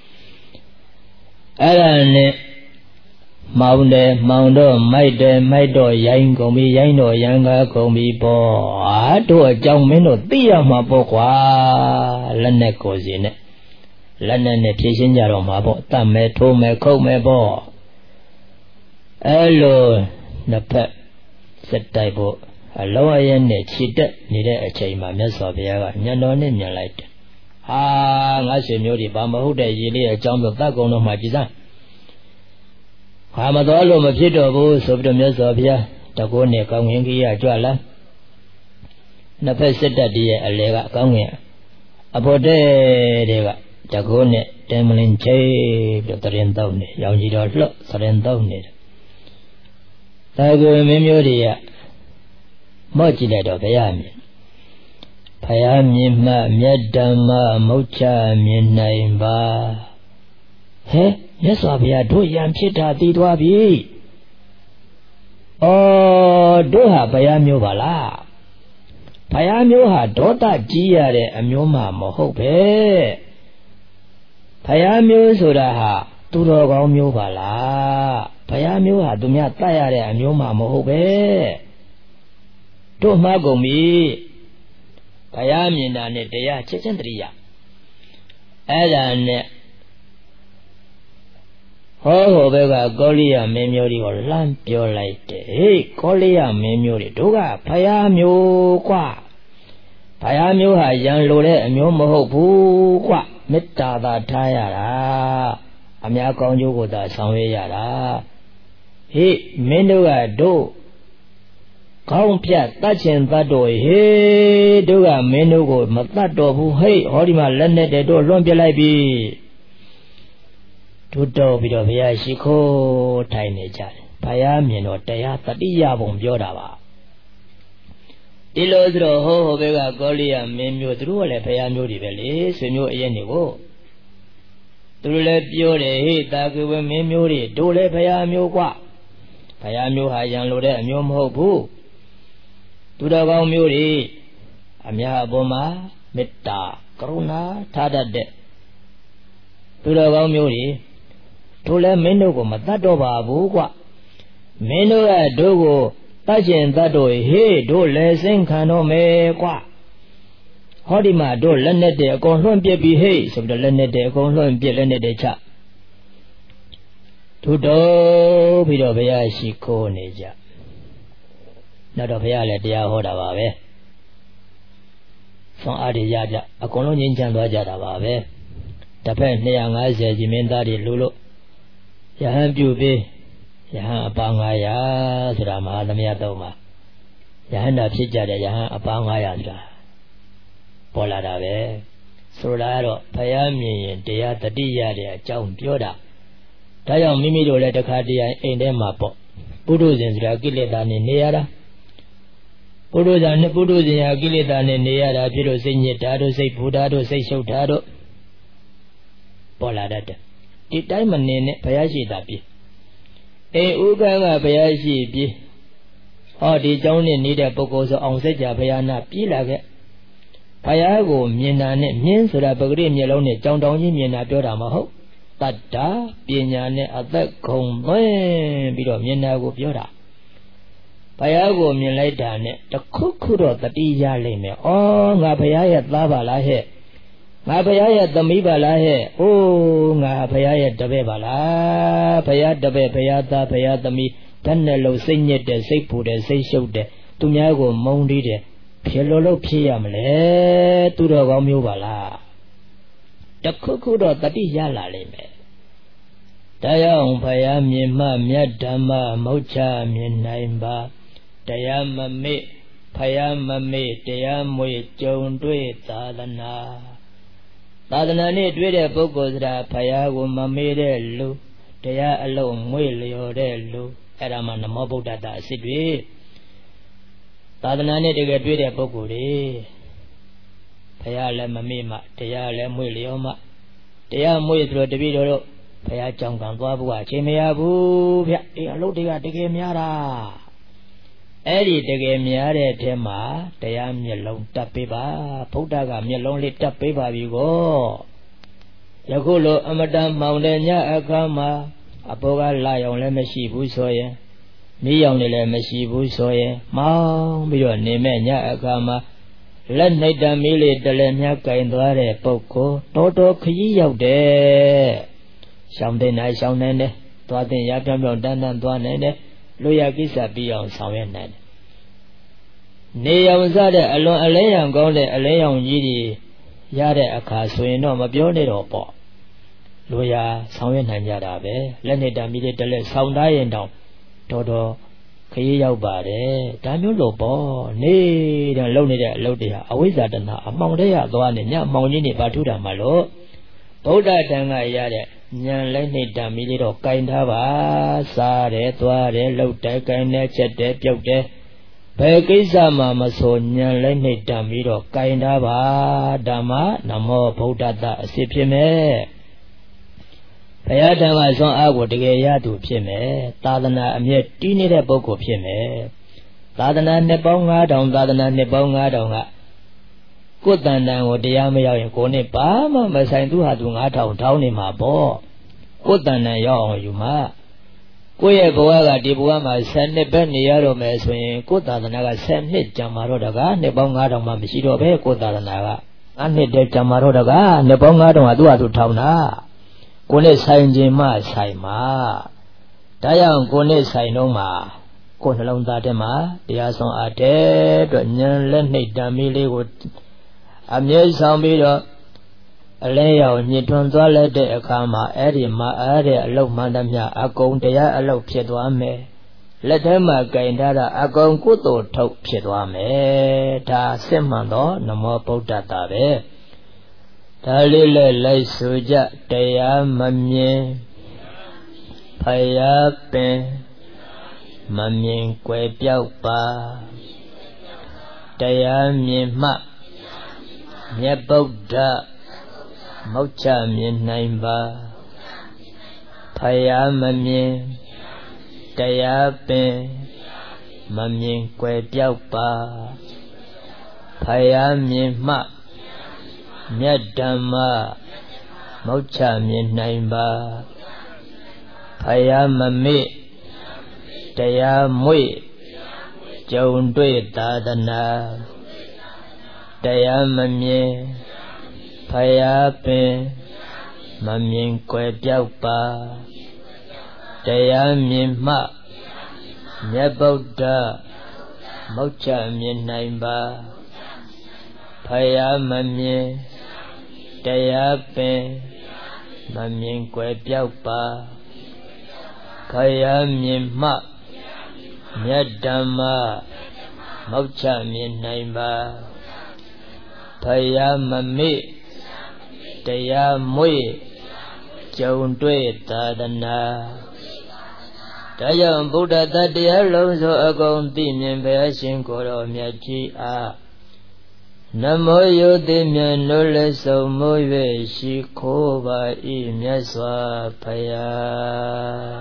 ấy là nè màu đề màu đó mấy đề mấy đồ dành cũng bị dành đồ dành cả cũng bị bỏ à đồ trong mấy đồ tí mà bỏ quá lần này có gì nè lần này nè thì xin nhà rồi mà bỏ tam mẹ thu mẹ khâu mẹ bỏ alo nè phật sét tay bộ lâu ai nè chỉ đất nè để chạy mà nhớ sợ bây giờ nhớ nói nè nhớ lại à ngã chuyện nhiều đi ba mươi phút để gì đi trong được ta cũng nó mà chỉ ra hà mà đó luôn mà biết được bố số được nhớ sợ bây giờ ta cũng nè công hiện kia cho là nè phật sét tay đi ở đây cả công hiện à bộ đây đây cả ta cũng nè đem lên chơi được tiền đâu nè giàu gì đó lắm tiền đâu nè ta cũng mấy nhiều đi à mất chỉ lại đó phải làm phải làm mà miết đam mà mâu cha miền này ba hết nhớ sao bây giờ đôi yam chết ra tí đoa bi ồ đôi hà phải làm nhiều bà la phải làm nhiều hà đó ta chỉ là để làm nhiều mà mà hậu bé phải làm nhiều rồi là hà tu đồ có nhiều bà la phải làm nhiều hà tụi nhà ta là để làm nhiều mà mà hậu bé đôi má cùng mi phải làm như nào nè để ya chết chân đi ya ấy là nè hổ hổ bé cái có lý à mấy miêu đi gọi làm biểu lại thế có lý à mấy miêu đi đâu cả phải làm miêu quá phải làm miêu hay yang lô đấy miêu mà hậu phú quá mít ta ta thay à đó à mẹ con chú của ta xong rồi à đó hi mấy đứa cái đâu không biết ta chuyện ta đôi he đâu cả mấy đứa của mà ta đôi bu he họ đi mà lần này để đôi luôn biết lại bi tu đâu bị đâu bây giờ chỉ có thay này chả phải am nhìn nó tay à ta đi ra vùng biếu đã ba đi lâu rồi ho ho bây giờ có lý à mấy miêu tu lại phải am miêu đi về lấy suy miêu ấy này cô tu lại biếu để he ta cứ với mấy miêu đi tu lại phải am miêu quá phải am miêu hay yang lô đấy miêu không bu tu đâu có miêu đi am ya bố má mít ta karuna tha đất đấy tu đâu có miêu đi tu lại mấy đứa của mà ta đâu bà bố quá mấy đứa à đứa của ta chuyện ta đôi he đôi lệ sinh khăn nó mê quá họ đi mà đôi lần này để con luôn biết bị he xong rồi lần này để con luôn biết lần này để chả tu đâu bị đâu bây giờ chỉ cô này chả nó đâu bây giờ là dia họ đã bảo về xong ai đi ra chả à con luôn nhìn chăng đó chả đã bảo về tập về này anh ấy sẽ chỉ miễn ta đi lulu ya han piu be ya han apa ngaya sura ma thamiya thaw ma ya han da phit ja de ya han apa ngaya suraပေါ်လာတာပဲဆိုတာကတော့ဘုရားမြင်ရင်တရားတတိယတွေအကြောင်းပြောတာဒါကြောင့်မိမိတို့လည်းတခါတည်းအိမ်ထဲမှာပေါ့ပုထုဇဉ်ဆိုတာကိလေသာနဲ့နေရတာပုထုဇဉ်နဲ့ပုထုဇဉ်ဟာကိလေသာနဲ့နေရတာဖြစ်လို့စိတ်ညစ်တာတို့စိတ်ဖူတာတို့စိတ်ရှုပ်တာတို့ပေါ်လာတတ်တယ်ဒီတိုင်းမနေနဲ့ဘုရားရှိတာပြီအိမ်ဥက္ကံကဘုရားရှိပြီဟောဒီเจ้าနဲ့နေတဲ့ပုဂ္ဂိုလ်ဆိုအောင်စက်ကြဘုရားနာပြေးလာခဲ့ဘုရားကိုမြင်တာနဲ့မြင်ဆိုတာပဂရိမျက်လုံးနဲ့ကြောင်တောင်ကြီးမြင်တာပြောတာမဟုတ်တတ္တာပညာနဲ့အသက်ခုံသွင်းပြီးတော့မြင်တာကိုပြောတာဘုရားကိုမြင်လိုက်တာနဲ့တခုခုတော့တတိယလိမ့်မယ်ဩငါဘုရားရဲ့သားပါလားဟဲ့ငါဘုရားရဲ့သမီးပါလားဟဲ့အိုးငါဘုရားရဲ့တပည့်ပါလားဘုရားတပည့်ဘုရားသားဘုရားသမီးတန်းနဲ့လို့စိတ်ညစ်တယ်စိတ်ပူတယ်စိတ်ရှုပ်တယ်သူများကိုမုန်းတီးတယ်ဖြစ်လို့လို့ဖြစ်ရမလဲသူတော်ကောင်းမျိုးပါလားတခုခုတော့တတိရလာလိမ့်မယ်ဒါကြောင့်ဘုရားမြင်မှမြတ်ဓမ္မမုတ်ချမြင်နိုင်ပါတရားမမေ့ဘုရားမမေ့တရားမွေကြုံတွေ့သာသနာသာသနာနဲ့တွေ့တဲ့ပုဂ္ဂိုလ်ဆိုတာဘုရားကိုမမေ့တဲ့လူတရားအလုံးမွေလျော်တဲ့လူအဲ့ဒါမှနမောဗုဒ္ဓတာအစစ်တွေသာသနာနဲ့တကယ်တွေ့တဲ့ပုဂ္ဂိုလ်တွေဘုရားလည်းမမေ့မှတရားလည်းမွေလျော်မှတရားမွေဆိုတော့တပည့်တော်တို့ဘုရားကြောင့်ကံသွားဖို့အချိန်မရဘူးဗျအေးအလုပ်တွေကတကယ်များတာ Eri tege miare tema Daya myelong tapeba Buddha myelong li tapeba bigo Yakulo amata maunenya akama Apoga layong le meshi bu soye Miyong le meshi bu soye Maung biyo neme nya akama Let naita mili dale nya kain dware poko Toto kyi yauk de Shang de na shang ne ne Twa tin ya pyam pyam dan dan twa ne ne Luya kisa biyong sangwe ne Ne yang sa de alon alen yang gong de alen yang ji di Ya de akha soyin no ma pyo ne do po Luya sangwe nan ja da be Let naita mili dale sang da yin dong Toto kyi yauk ba de Da myo lo po Ne dan lou ne de lou de ha Awisa dana amang de ya twa ne nya amang ji ni ba thu da ma lo Buddha tanga ya de Nyan lấy nị đà mì đi đồ canh thá bà Xa để toa để lâu trái canh nè chết để biểu để Bê ký xa mà mà sổ nyan lấy nị đà mì đồ canh thá bà Đà má nằm hô Buddha ta xếp phía mê Bê á thang à xong á của tì ya tù phía mê Ta ta na ám yê tí nị đê bố của phía mê Ta ta na nè bóng ngá đồng Ta ta na nè bóng ngá đồng ạ Cô tàn đàn củaတရားမရောက်ရင်ကိုနဲ့ဘာမှမဆိုင်သူဟာသူငါထောင်ထောင်းနေမှာပေါ့ကိုတန်တန်ရောက်အောင်ယူမှာကိုရဲ့ဘဝကဒီဘဝမှာဆယ်နှစ်ပဲနေရတော့မယ်ဆိုရင်ကိုသာသနာကဆယ်နှစ်ကြာမှာတော့တကားနှစ်ပေါင်းငါးထောင်မှမရှိတော့ပဲကိုသာသနာကငါးနှစ်တည်းကြာမှာတော့တကားနှစ်ပေါင်းငါးထောင်ကသူ့ဟာသူထောင်တာကိုနဲ့ဆိုင်ခြင်းမှဆိုင်မှာဒါကြောင့်ကိုနဲ့ဆိုင်တော့မှာကိုနှလုံးသားထဲမှာတရားဆုံးအပ်တဲ့အတွက်ဉာဏ်လက်နှိပ်တံမီးလေးကိုအမြဲဆောင်ပြီးတော့အလဲရောက်ညှစ်ထွန်းသွားလိုက်တဲ့အခါမှာအဲ့ဒီမှာအဲ့ဒီအလုတ်မှန်သမျှအကုန်တရားအလုတ်ဖြစ်သွားမယ်လက်ထဲမှာကင်ထားတာအကုန်ကုသိုလ်ထုတ်ဖြစ်သွားမယ်ဒါစစ်မှန်သောနမောဗုဒ္ဓတာပဲဒါလေးလည်းလိုက်ဆိုကြတရားမမြင်ဖယားပင်မမြင်ကွယ်ပြောက်ပါတရားမြင်မှမြတ်ဗုဒ္ဓမောက္ခမြင်နိုင်ပါဖယားမမြင်တရားပင်မမြင်ကွယ်ပြောက်ပါဖယားမြင်မှမြတ်ဓမ္မမောက္ခမြင်နိုင်ပါဖယားမမေ့တရားမွေ့ကြုံတွေ့သာသနာတရားမမြင်ဖယားပင်မမြင်ကွယ်ပြောက်ပါတရားမြင်မှမြတ်ဗုဒ္ဓမောက္ခမြင်နိုင်ပါဖယားမမြင်တရားပင်မမြင်ကွယ်ပြောက်ပါဖယားမြင်မှမြတ်ဓမ္မမောက္ခမြင်နိုင်ပါဖယားမမေ့တရားမွေ့ကြုံတွေ့သာသနာဒါကြောင့်ဗုဒ္ဓတတရားလုံးစုံအကုန်သိမြင်ဘုရားရှင်ကိုယ်တော်မြတ်ကြီးအားနမောယုတိမြတ်နိုးလက်ဆုံးမိုး၍ရှိခိုးပါ၏မြတ်စွာဘုရား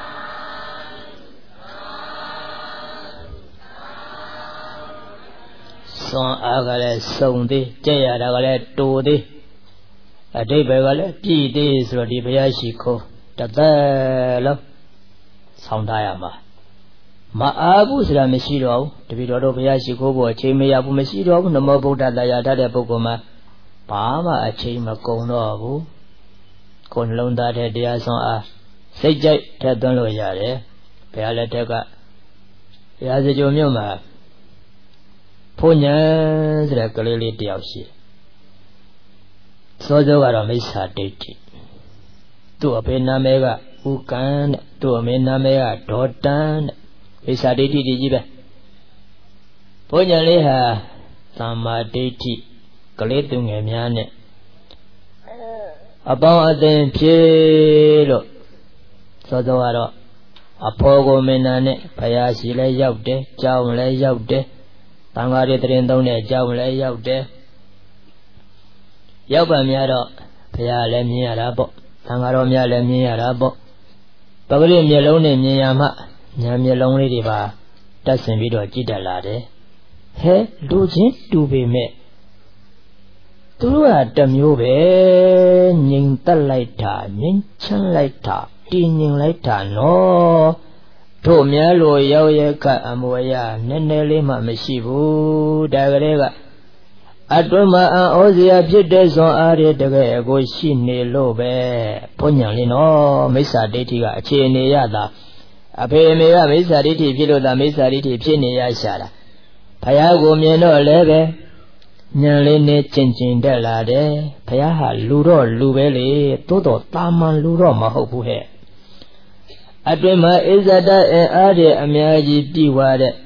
စွန်အားကလည်းစုံသေးကြက်ရတာကလည်းတူသေးအဓိပ္ပာယ်ကလည်းပြည့်သေးဆိုတော့ဒီဘုရားရှိခိုးတသက်လုံးဆောင်းထားရမှာမအားဘူးဆိုတာမရှိတော့ဘူးတပည့်တော်တို့ဘုရားရှိခိုးဖို့အချိန်မရဘူးမရှိတော့ဘူးနမောဗုဒ္ဓတရားထားတဲ့ပုဂ္ဂိုလ်မှာဘာမှအချိန်မကုန်တော့ဘူးကိုယ်နှလုံးသားတဲ့တရားစွန်အားစိတ်ကြိုက်ထက်သွင်းလို့ရတယ်ဘုရားလက်ထက်ကဘုရားစကြိုမြို့မှာဘုညာဆိုတဲ့ကလေးလေးတယောက်ရှိစောစောကတော့မိစ္ဆာဒိဋ္ဌိသူ့အဖေနာမည်ကဥကံတဲ့သူ့အမေနာမည်ကဒေါတန်တဲ့မိစ္ဆာဒိဋ္ဌိကြီးပဲဘုညာလေးဟာသမ္မာဒိဋ္ဌိကလေးသူငယ်များနဲ့အပေါင်းအသင်းဖြစ်လို့စောစောကတော့အဖော်ကိုမင်းနာနဲ့ဘုရားရှိလဲရောက်တယ်ကြောင်းလဲရောက်တယ်သံဃာတွေတရင်သုံးတဲ့ကြောင်းလဲရောက်တယ်ရောက်ပါများတော့ဘုရားလည်းမြင်ရတာပေါ့သံဃာတော်များလည်းမြင်ရတာပေါ့ပဂရိမျက်လုံးနဲ့မြင်ရမှညာမျက်လုံးလေးတွေပါတတက်ဆင်ပြီးတော့ကြည်တက်လာတယ်ဟဲလူချင်းတူပေမဲ့သူတို့ကတမျိုးပဲငြိမ်သက်လိုက်တာငြိမ်ချမ်းလိုက်တာတည်ငြိမ်လိုက်တာနော်တို့များလိုရောက်ရခတ်အမွေရနည်းနည်းလေးမှမရှိဘူးဒါကလေးကအတွင်းမှာအံ့ဩစရာဖြစ်တဲ့ဇွန်အားရတကယ်အကိုရှိနေလို့ပဲဘုညံလေးနော်မိစ္ဆာဒိဋ္ဌိကအခြေအနေရတာအဖေအမေကမိစ္ဆာဒိဋ္ဌိဖြစ်လို့သာမိစ္ဆာဒိဋ္ဌိဖြစ်နေရရှာတာဘုရားကိုမြင်တော့လည်းပဲညံလေးနဲ့ကျင်ကျင်တက်လာတယ်ဘုရားဟာလူတော့လူပဲလေသို့တော့တာမန်လူတော့မဟုတ်ဘူးဟဲ့အတွင်းမှာဣဇဒအင်အားရအများကြီးပြည့်ဝ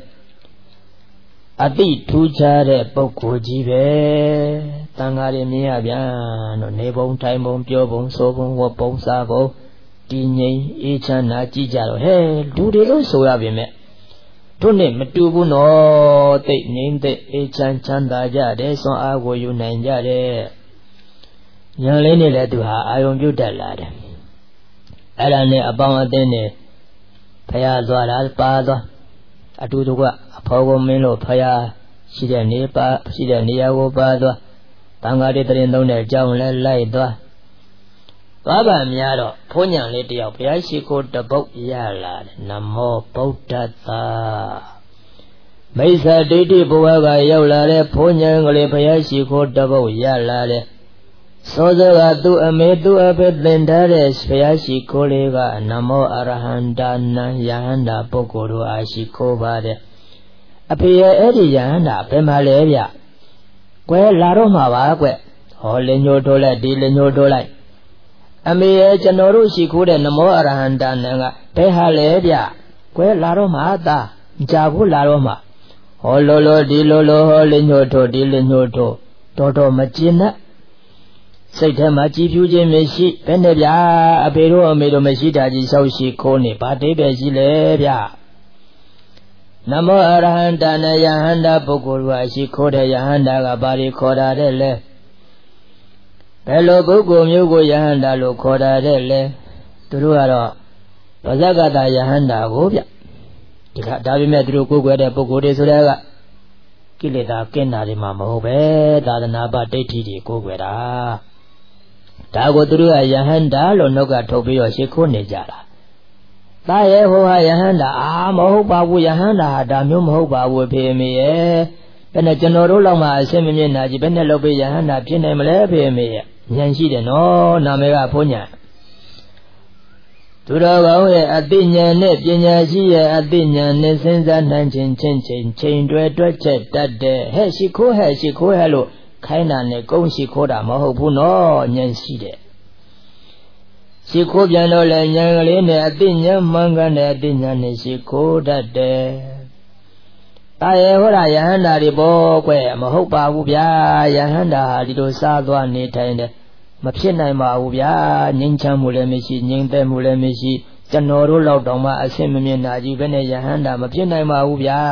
တဲ့အတိထူးခြားတဲ့ပုဂ္ဂိုလ်ကြီးပဲတန်ဃာတွေမြင်ရပြန်တော့နေပုံထိုင်ပုံပြောပုံဆိုပုံဝတ်ပုံစားပုံတည်ငြိမ်အေးချမ်းသာကြည့်ကြတော့ဟဲ့လူတွေလို့ဆိုရပါမယ်တို့နဲ့မတူဘူးနော်သိငြိမ်သိအေးချမ်းချမ်းသာကြတယ်ဆွမ်းအားကိုယူနိုင်ကြတယ်ဉာဏ်လေးနဲ့လည်းသူဟာအာယုံပြုတ်တက်လာတယ်အဲ့ဒါနဲ့အပေါင်းအသင်းနဲ့ဖယားသွားတာပါသွားအတူတူကအဖေါ်ကိုမင်းလို့ဖယားရှိတဲ့နေပါရှိတဲ့နေရာကိုပါသွားတန်ဃာတွေတရင်သုံးတဲ့အကြောင်းလဲလိုက်သွားသွားပါများတော့ဘုန်းညာလေးတယောက်ဘုရားရှိခိုးတပုတ်ရလာတယ်နမောဗုဒ္ဓသာမိစ္ဆာဒိဋ္ဌိဘဝကရောက်လာတဲ့ဘုန်းညာကလေးဘုရားရှိခိုးတပုတ်ရလာတယ်စောစောကသူ့အမေသူ့အဖေသင်ထားတဲ့ဘုရားရှိခိုးလေးကနမောအရဟန္တာနံယဟန္တာပုဂ္ဂိုလ်တို့အားရှိခိုးပါတယ်အဖေရဲ့အဲ့ဒီယဟန္တာဘယ်မှာလဲဗျကွယ်လာတော့မှာပါကွဟောလင်ညိုထိုးလိုက်ဒီလင်ညိုထိုးလိုက်အမေရဲ့ကျွန်တော်တို့ရှိခိုးတဲ့နမောအရဟန္တာနံကဘယ်ဟာလဲဗျကွယ်လာတော့မှာသားကြာဘူးလာတော့မှာဟောလောလောဒီလောလောဟောလင်ညိုထိုးဒီလင်ညိုထိုးတော်တော်မကျင်နဲ့စိတ်ထဲမှာကြည်ဖြူခြင်းမရှိဘယ်နဲ့ဗျာအဖေတို့အမေတို့မရှိတာကြီးဆောက်ရှိခိုးနေဘာတိပဲရှိလဲဗျနမောအရဟန္တာနယဟန္တာပုဂ္ဂိုလ်ကရှိခိုးတဲ့ယဟန္တာကဘာတွေခေါ်တာတဲ့လဲဘယ်လိုပုဂ္ဂိုလ်မျိုးကိုယဟန္တာလို့ခေါ်တာတဲ့လဲသူတို့ကတော့ဗဇဂတယဟန္တာကိုဗျဒီကဒါပေမဲ့သူတို့ကိုယ်ွယ်တဲ့ပုဂ္ဂိုလ်တွေဆိုတဲ့ကကိလေသာကင်းတာတွေမှမဟုတ်ပဲသာသနာ့ဘဒိဋ္ဌိတွေကိုယ်ွယ်တာဒါကိုသူတို့ကယဟန္တာလို့နှုတ်ကထုတ်ပြီးတော့ရှ िख ိုးနေကြတာသာရဲ့ဟိုဟာယဟန္တာအာမဟုတ်ပါဘူးယဟန္တာဟာဒါမျိုးမဟုတ်ပါဘူးဖေမေရဲ့ဘယ်နဲ့ကျွန်တော်တို့လောက်မှအဆင်မပြေနာကြီးဘယ်နဲ့လုပ်ပြီးယဟန္တာဖြစ်နိုင်မလဲဖေမေရဲ့ဉာဏ်ရှိတယ်နော်နာမည်ကဘုန်းညာသူတော်ကောင်းရဲ့အသိဉာဏ်နဲ့ပညာရှိရဲ့အသိဉာဏ်နဲ့စဉ်းစားနိုင်ခြင်းချင်းချင်းချိန်တွဲတွက်ချက်တတ်တဲ့ဟဲ့ရှ िख ိုးဟဲ့ရှ िख ိုးဟဲ့လို့ခိုင်းတာနဲ့ကုန်းရှ िख ိုးတာမဟုတ်ဘူးနော်ဉာဏ်ရှိတယ်ရှ िख ိုးပြန်တော့လဲဉာဏ်ကလေးနဲ့အသိဉာဏ်မှန်ကန်တဲ့အသိဉာဏ်နဲ့ရှ िख ိုးတတ်တယ်တာရဲ့ဟောတာယဟန္တာတွေပေါ့ကွယ်မဟုတ်ပါဘူးဗျာယဟန္တာဟာဒီလိုစားသွားနေထိုင်တယ်မဖြစ်နိုင်ပါဘူးဗျာငြိမ်းချမ်းမှုလည်းမရှိငြိမ်သက်မှုလည်းမရှိကျွန်တော်တို့လောက်တောင်မှအဆင်မပြေနာကြီးပဲနဲ့ယဟန္တာမဖြစ်နိုင်ပါဘူးဗျာ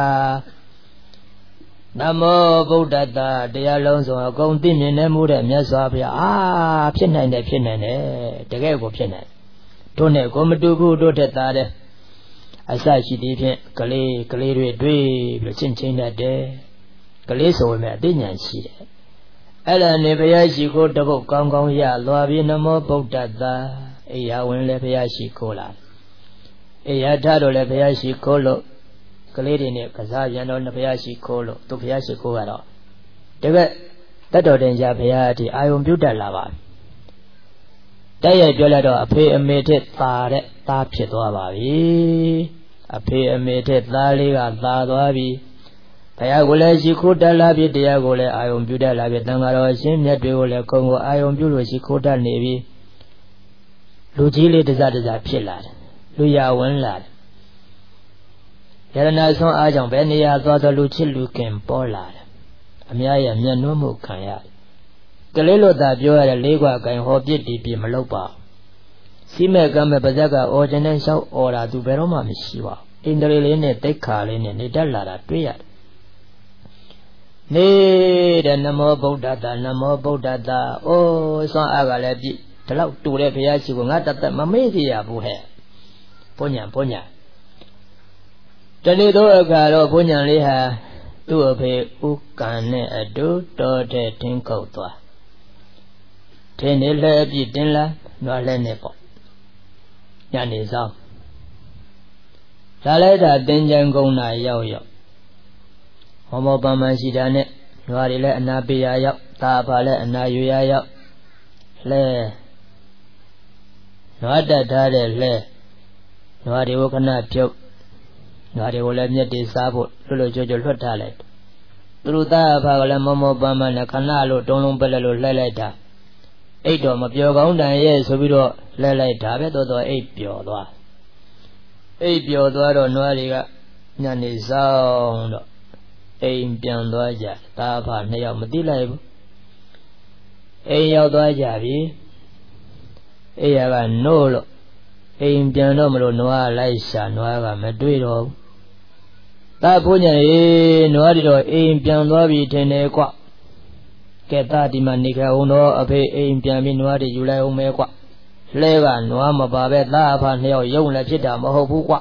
နမောဗုဒ္ဓတ္တတရားလုံးစုံအကုန်သိမြင်နေမှုတဲ့မြတ်စွာဘုရားအာဖြစ်နိုင်တယ်ဖြစ်နိုင်တယ်တကယ်ကိုဖြစ်နိုင်တို့နဲ့ကိုမတူဘူးတို့ထက်သားတယ်အစရှိသည်ဖြင့်ကလေးကလေးတွေတွေ့ပြီးချင်းချင်းတတ်တယ်ကလေးဆိုရင်အသိဉာဏ်ရှိတယ်အဲ့ဒါနဲ့ဘုရားရှိခိုးတပုတ်ကောင်းကောင်းရလွာပြီးနမောဗုဒ္ဓတ္တအိယာဝင်လည်းဘုရားရှိခိုးလာအိယာထတော့လည်းဘုရားရှိခိုးလို့ကလေးတွေနဲ့ကစားရန်တော်နဲ့ဘုရားရှိခိုးလို့သူဘုရားရှိခိုးကတော့တကယ်တတ်တော်တင်ကြဘုရားအထိအာယုံပြုတ်တက်လာပါတိုက်ရိုက်ပြောလိုက်တော့အဖေအမေထက်သာတဲ့သားဖြစ်သွားပါပြီအဖေအမေထက်သားလေးကသာသွားပြီဘုရားကိုလည်းရှိခိုးတက်လာပြီတရားကိုလည်းအာယုံပြုတ်တက်လာပြီတန်ဃာတော်အရှင်မြတ်တွေကိုလည်းခုံကိုအာယုံပြုလို့ရှိခိုးတက်နေပြီလူကြီးလေးတစတစဖြစ်လာတယ်လူရဝင်လာတယ်ယရဏဆုံးအားကြောင့်ဘယ်နေရာသွားသောလူချစ်လူခင်ပေါ်လာတယ်အများရဲ့မျက်နှာမှုခံရတယ်ကလေးလို့သာပြောရတဲ့လေးခွာကိုင်ဟောပြစ်တီပြမလုပ်ပါစီမဲ့ကမဲ့ပါဇက်ကအော်ကျင်တဲ့ရှောက်အော်တာသူဘယ်တော့မှမရှိပါဘူးအိန္ဒြေလေးနဲ့တိတ်ခါလေးနဲ့နေတတ်လာတာတွေ့ရတယ်နေတဲ့နမောဗုဒ္ဓတ္တနမောဗုဒ္ဓတ္တအိုးစွမ်းအားကလည်းပြည့်ဒီလောက်တူတဲ့ဘုရားရှိခိုးငါတသက်မမေ့စီရဘူးဟဲ့ဘုညာဘုညာတနေ့တော့အခါတော့ဘုညာလေးဟာသူ့အဖေဥက္ကံနဲ့အတူတော်တဲ့တင်းကုတ်သွားထင်းနေလဲအပြည့်တင်းလာနွားလဲနဲ့ပေါ့ညနေဆောင်လာလိုက်တာတင်ကြံကုန်တာရောက်ရောက်ဟောမောပမှန်ရှိတာနဲ့နွားတွေလည်းအနာပေးရရောက်တာဖာလည်းအနာယူရရောက်လဲနွားတက်ထားတဲ့လဲနွားတွေကိုခဏပြုတ်နွားတွေကိုလည်းမြက်တွေစားဖို့လွတ်လွတ်ကျွတ်ကျွတ်လွှတ်ထားလိုက်သူတို့သားအဖကလည်းမောမောပမှန်နဲ့ခဏလို့တုံးလုံးပက်လက်လို့လှဲလိုက်တာအိတ်တော်မပြောကောင်းတန်ရဲ့ဆိုပြီးတော့လှဲလိုက်တာပဲတော်တော်အိတ်ပျော်သွားအိတ်ပျော်သွားတော့နွားတွေကညနေဆောင်တော့အိမ်ပြန်သွားကြသားအဖနှစ်ယောက်မသိလိုက်ဘူးအိမ်ရောက်သွားကြပြီအိယာကနိုးလို့အိမ်ပြန်တော့မလို့နွားလိုက်ရှာနွားကမတွေ့တော့ဘူးသားဘုညာရေနွားတွေတော့အိမ်ပြန်သွားပြီထင်တယ်ကွကဲသားဒီမှာနေကြအောင်တော့အဖေအိမ်ပြန်ပြီးနွားတွေယူလိုက်အောင်မဲကွလဲကနွားမပါပဲသားအဖနှစ်ယောက်ရုံလည်းဖြစ်တာမဟုတ်ဘူးကွ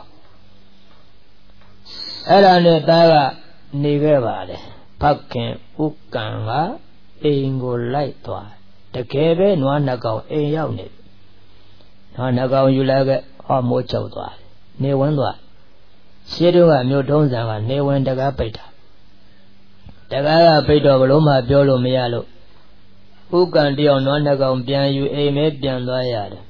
အဲ့ဒါနဲ့သားကနေခဲ့ပါလေဖခင်ဥက္ကံကအိမ်ကိုလိုက်သွားတကယ်ပဲနွားနှစ်ကောင်အိမ်ရောက်နေနွားနှစ်ကောင်ယူလိုက်ခဲ့ဟောမိုးချုပ်သွားနေဝန်းသွားရှင်းတော့ကမြို့ထုံးစံကနေဝန်းတကားပိတ်တာတကားကပိတ်တော့ဘလို့မှပြောလို့မရလို့ဥက္ကံတယောက်နွားနှစ်ကောင်ပြန်ယူအိမ်မဲပြန်သွားရတယ်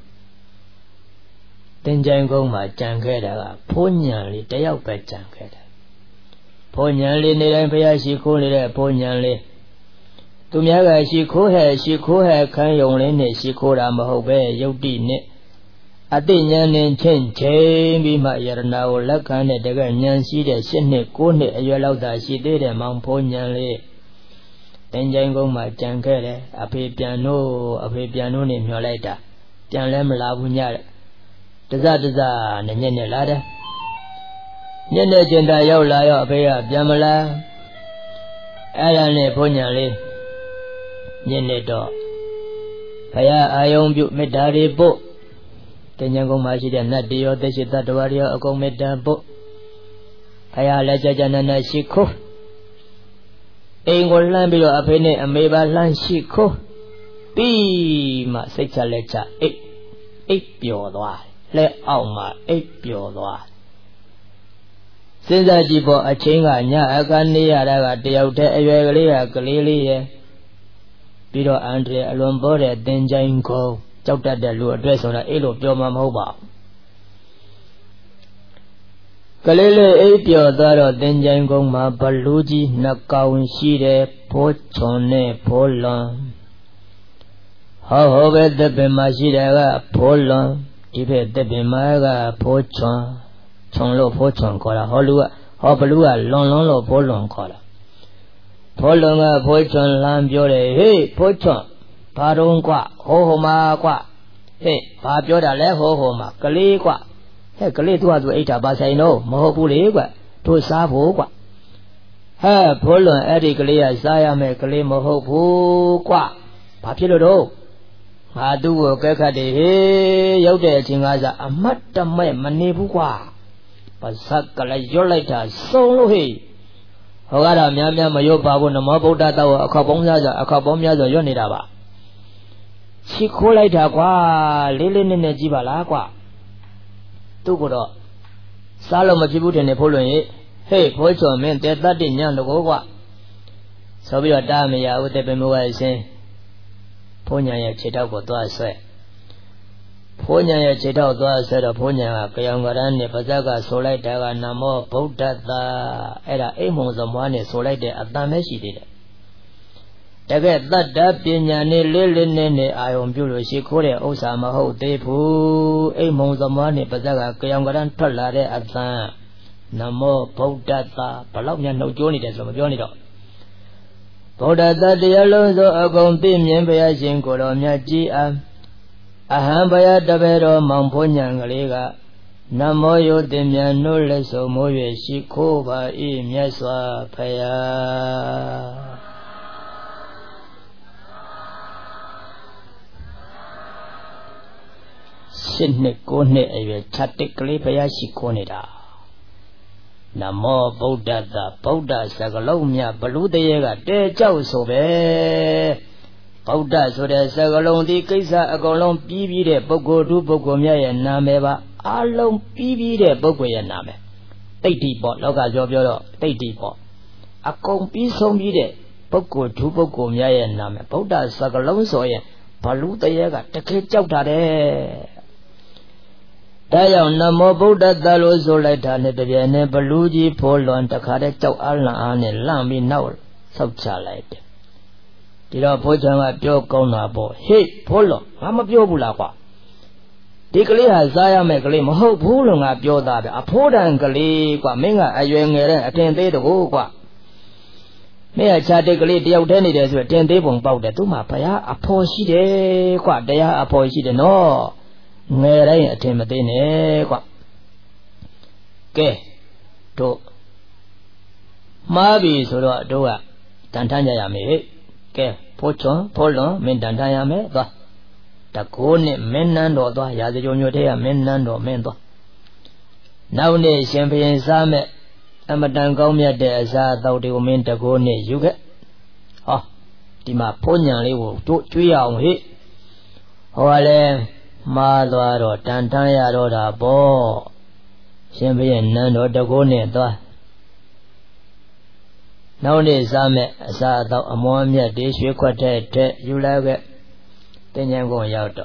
တင်ကြိုင်ကုန်းမှာကြံခဲ့တာကဖိုးညံလေးတယောက်ပဲကြံခဲ့တာဖိုးညံလေးနေတိုင်းဖျားရှိခိုးနေတဲ့ဖိုးညံလေးသူများကရှိခိုးဟဲ့ရှိခိုးဟဲ့ခန်းယုံလေးနဲ့ရှိခိုးတာမဟုတ်ပဲယုတ်တိနဲ့အတိညာဉ်နဲ့ချင်းချင်းပြီးမှယရနာကိုလက်ခံတဲ့တကယ်ဉာဏ်ရှိတဲ့ရှစ်နှစ်ကိုးနှစ်အရွယ်လောက်သာရှိသေးတယ်မောင်ဖိုးညံလေးတင်ကြိုင်ကုန်းမှာကြံခဲ့တယ်အဖေပြန်လို့အဖေပြန်လို့နေမျောလိုက်တာပြန်လဲမလာဘူးညတဲ့တစတစနဲ့ညက်ညက်လာတယ်ညက်ညက်ကျင်တာရောက်လာရောအဖေကပြန်မလာအဲ့ဒါနဲ့ဖိုးညံလေးညနေတော့ဘုရားအာယုံပြုမေတ္တာတွေပို့တင်ညာကုန်းမှာရှိတဲ့နတ်တွေရောသက်ရှိတ္တဝါတွေရောအကုန်မေတ္တာပို့ဘုရားလည်းကြာကြာနာနာရှိခိုးအိမ်ကိုလှမ်းပြီးတော့အဖေနဲ့အမေပါလှမ်းရှိခိုးပြီးမှစိတ်ချလက်ချအိတ်အိတ်ပျော်သွားလက်အောက်မှာအိတ်ပျော်သွားစဉ်းစားကြည့်ပေါ့အချင်းကညအကနေရတာကတယောက်တည်းအရွယ်ကလေးကကလေးလေးရဲ့ပြီးတော့အန်တရအလွန်ပေါ်တဲ့တင်ကြိုင်ကုန်းကြောက်တတ်တဲ့လူအတွက်ဆိုတာအဲ့လိုပြောမှမဟုတ်ပါဘူးကလေးလေးအိပ်ပျော်သွားတော့တင်ကြိုင်ကုန်းမှာဘလူးကြီးနှစ်ကောင်ရှိတယ်ဖိုးချွန်နဲ့ဖိုးလွန်ဟောဟောပဲသစ်ပင်မှာရှိတယ်ကဖိုးလွန်ဒီဘက်သစ်ပင်မှာကဖိုးချွန်ချွန်လို့ဖိုးချွန်ခေါ်တာဟောလူကဟောဘလူးကလွန်လွန်လို့ဖိုးလွန်ခေါ်တာဖိုးလွန်ကဖိုးချွန်လမ်းပြောတယ်ဟေးဖိုးချွန်ဘာတော့ကွာဟိုဟိုမှာကွာဟေးဘာပြောတာလဲဟိုဟိုမှာကလေးကွာဟဲ့ကလေးသူ့ဟာသူအိတ်တာပါဆိုင်တော့မဟုတ်ဘူးလေကွာတို့စားဖို့ကွာဟဲ့ဖိုးလွန်အဲ့ဒီကလေးကစားရမယ်ကလေးမဟုတ်ဘူးကွာဘာဖြစ်လို့တော့ငါသူ့ကိုကဲခတ်တယ်ဟေးရောက်တဲ့အချိန်ကစားအမတ်တမဲ့မနေဘူးကွာပါဇက်ကလည်းရွတ်လိုက်တာစုံလို့ဟေးဟောကတော့များများမရွတ်ပါဘူးနမောဗုဒ္ဓတောက်အခောက်ပေါင်းများစွာအခောက်ပေါင်းများစွာရွတ်နေတာပါရှိခိုးလိုက်တာကွာလေးလေးနက်နက်ကြည့်ပါလားကွာသူ့ကတော့စားလို့မဖြစ်ဘူးတင်နေဖိုးလွင်ရေဟေးဖိုးချော်မင်းတဲတတ်တိညံတကောကွာဆိုပြီးတော့တားမရဘူးတဲ့ပင်မိုးကဆင်းဖိုးညာရဲ့ခြေထောက်ကိုသွားဆွဲဖိုးညာရဲ့ခြေထောက်သွားဆွဲတော့ဖိုးညာကကြောင်ကရန်းနဲ့ပါဇက်ကဆိုလိုက်တာကနမောဗုဒ္ဓတာအဲ့ဒါအိမ်မုံသမားနဲ့ဆိုလိုက်တဲ့အတန်ပဲရှိသေးတယ်တကယ်တတ္တပညာနဲ့လေးလေးနဲ့နဲ့အာယုံပြုလို့ရှိခိုးတဲ့ဥစ္စာမဟုတ်သေးဘူးအိမ်မုံသမားနဲ့ပါဇက်ကကြောင်ကရန်းထွက်လာတဲ့အတန်နမောဗုဒ္ဓတာဘလောက်များနှုတ်ကြိုးနေတယ်ဆိုမပြောနေတော့ဗုဒ္ဓတာတရားလုံးစုံအကုန်သိမြင်ဘုရားရှင်ကိုတော်မြတ်ကြီးအားအဟံဘယတပေတော်မောင်ဖိုးညံကလေးကနမောယုတင်မြန်နှုတ်လက်စုံမိုး၍ရှိခိုးပါ၏မြတ်စွာဘုရားရှစ်နှစ်ကိုးနှစ်အရွယ်ခြတ်တစ်ကလေးဘုရားရှိခိုးနေတာ Namo Buddha Buddha Sagalomia Baludega De Chow Sobe Buddha so the Sagalon di Kisa Agolon Bibi de Bogo du Bogomia and Nameva Along Bibi de Bogo and Name Tati Bot Loga Jobio Tati Bot A compi so mide Bogo du Bogomia and Name Buddha Sagalon Soye Baludega Take Chowtade Dayang Namo Buddha Dalo Zolata Nebene Baluji Polon Takare Chow Alna Ane Lami Naul Subchalite Tira Pojanga Pio Kona Bo Hey Polo I'm a Pio Bulaqua Tikali has Zaya Megli Moho Pulunga Pio Dab a Poda and Gali Quamenga Ayuang attend the Hua May I chat Tikali the Outeni to attend the Bong the Tuma Paya a Poshi de Qua Dea a Poshi de No Ngay a Timothy qua. Ke to Mabi Sura Doa Tantanya me. Ke Pocho, Polo, Mentantaya me. The Kone Menando, Yazijotea Menando Mendo. Nowadays, Champion Same, Amadan Gomia de Aza, thou the woman to go near you get. Oh, Tima Ponya Liu, two three hours hit. Hoale. Madwaro Tantaya Roda Bo Champion Nando Dagone Dwa Nowadays Same Sa Amomia Dish Quate you like it Tenyango Yato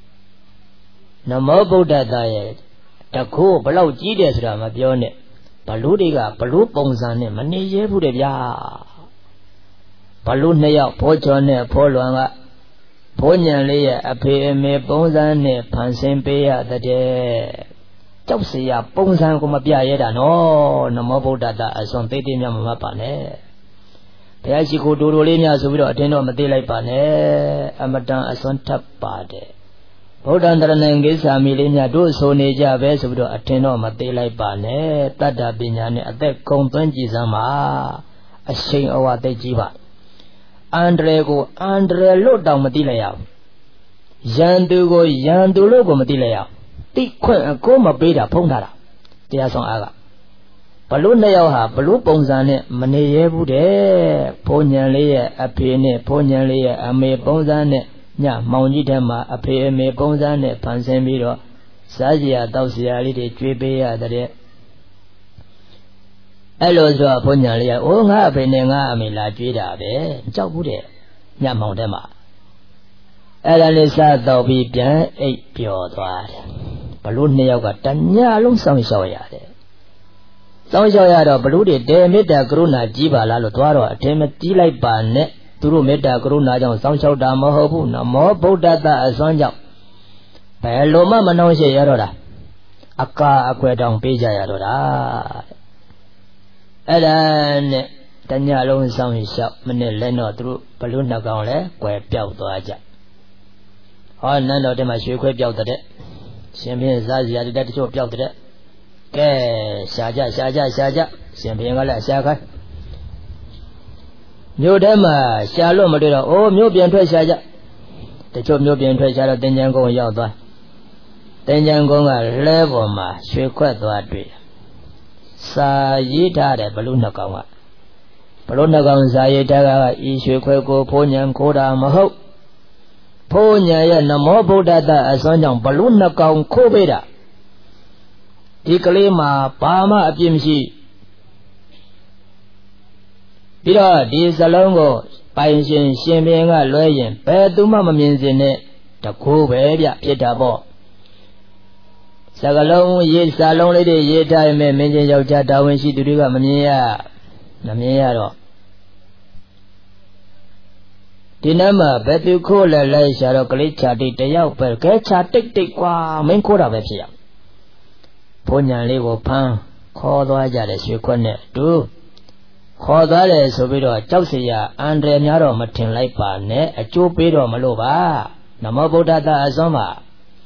Namo Buddha Diet Taku Below Gides Ramabione Paludiga Palu Pongzane Mani Buddha Palunea Pochone Poloanga Ponyan Lea a pay me Bonzane Pansin Paya the day Topsia Ponzan Comapia Yeda no Namo Dada as on Tati Yamapane Piachico Durolinia Subiro Attendo Matila Pane Amadan as on Tap Pade Bodandranangis Amilinia do so Neja Vesubro Attendo Matila Pane Tada Binyane at the Companjizama a shame over the Jiva Andre go Andre load down Matilaya Yandu go Yandu logo Matilaya Tick a coma beta Pongara Tiason Aga Palunaya Balu Ponzane Mane Bude Ponyan Lea a pene Ponyan Lea a me Ponzane Nya Maunitama a pay me Ponzane Pansemiro Sajia Dausia Lidi Tribea the Hello, so Ponyalia, oh, happening, I mean, la Jida, eh, Jabude, Yamondema. Elanisa, thou be bien, eight pure twat. Balunia got Tanya long song shoyade. Song shoyado, Baludi, de Meta Gruna, Jiba, Lalo Tuaro, Timothy like Barnet, Turu Meta Gruna, John, Song Show Damo, no more Bodata as one job. Paloma Manosha Yaroda. Aka Aquedon Pija Yaroda. Elan Tanya long song shop, Manileno through Paluna Gole, where Piao to Aja. Oh, none of them I should quit out the day. Champion Zazia that show out the day. Ke Saja, Saja, Saja, Champion Gala Saka. New Dema, Shalom Madura, oh, Mubian Tray Saja. The two Mubian Tray Saja, then Yango Yauda. Then Yango level ma, she quite the tree. Sa yita de Baluna Kawa. Baluna Gonzayeta, issue Quaco, Ponyan, Koda, Maho. Ponya, Namo Bodata, as on young Baluna Kong Kobeda. Tikalima, Pama, Abimsi. Pira, this alongo, Painsin, Shimbinga, Loyan, Peduma means in it, the Kobedia, Pitabo. Sagalong ye salon lady ye time mention your jata when she do Mania Namia. Dinama, bet you call a lay shadow glitcha did the young per catch a tick tick qua main quarter of it. Ponya level pan, call the Ajaris you connect do. Call the less of it or Chausia, Andre Naro Martin Laipa, ne, a two pedo Malova, Namaboda Azoma.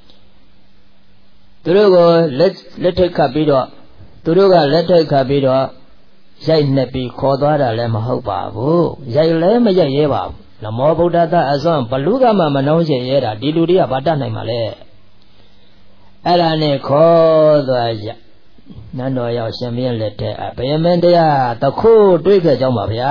Turugo, let's let it capido. Turuga, let it capido. Zay nepi, Kodara Lemahoba, Zay Lema Yeva, Namobuda Azon, Baluga Mamanoja Yera, Diluria Badana Male. Elane Kodaja, နန်းတော်ရောက်ရှင်ဘုရင်လက်ထက်ဘယမင်းတရားတခုတွေးခဲ့ကြောင်းပါဗျာ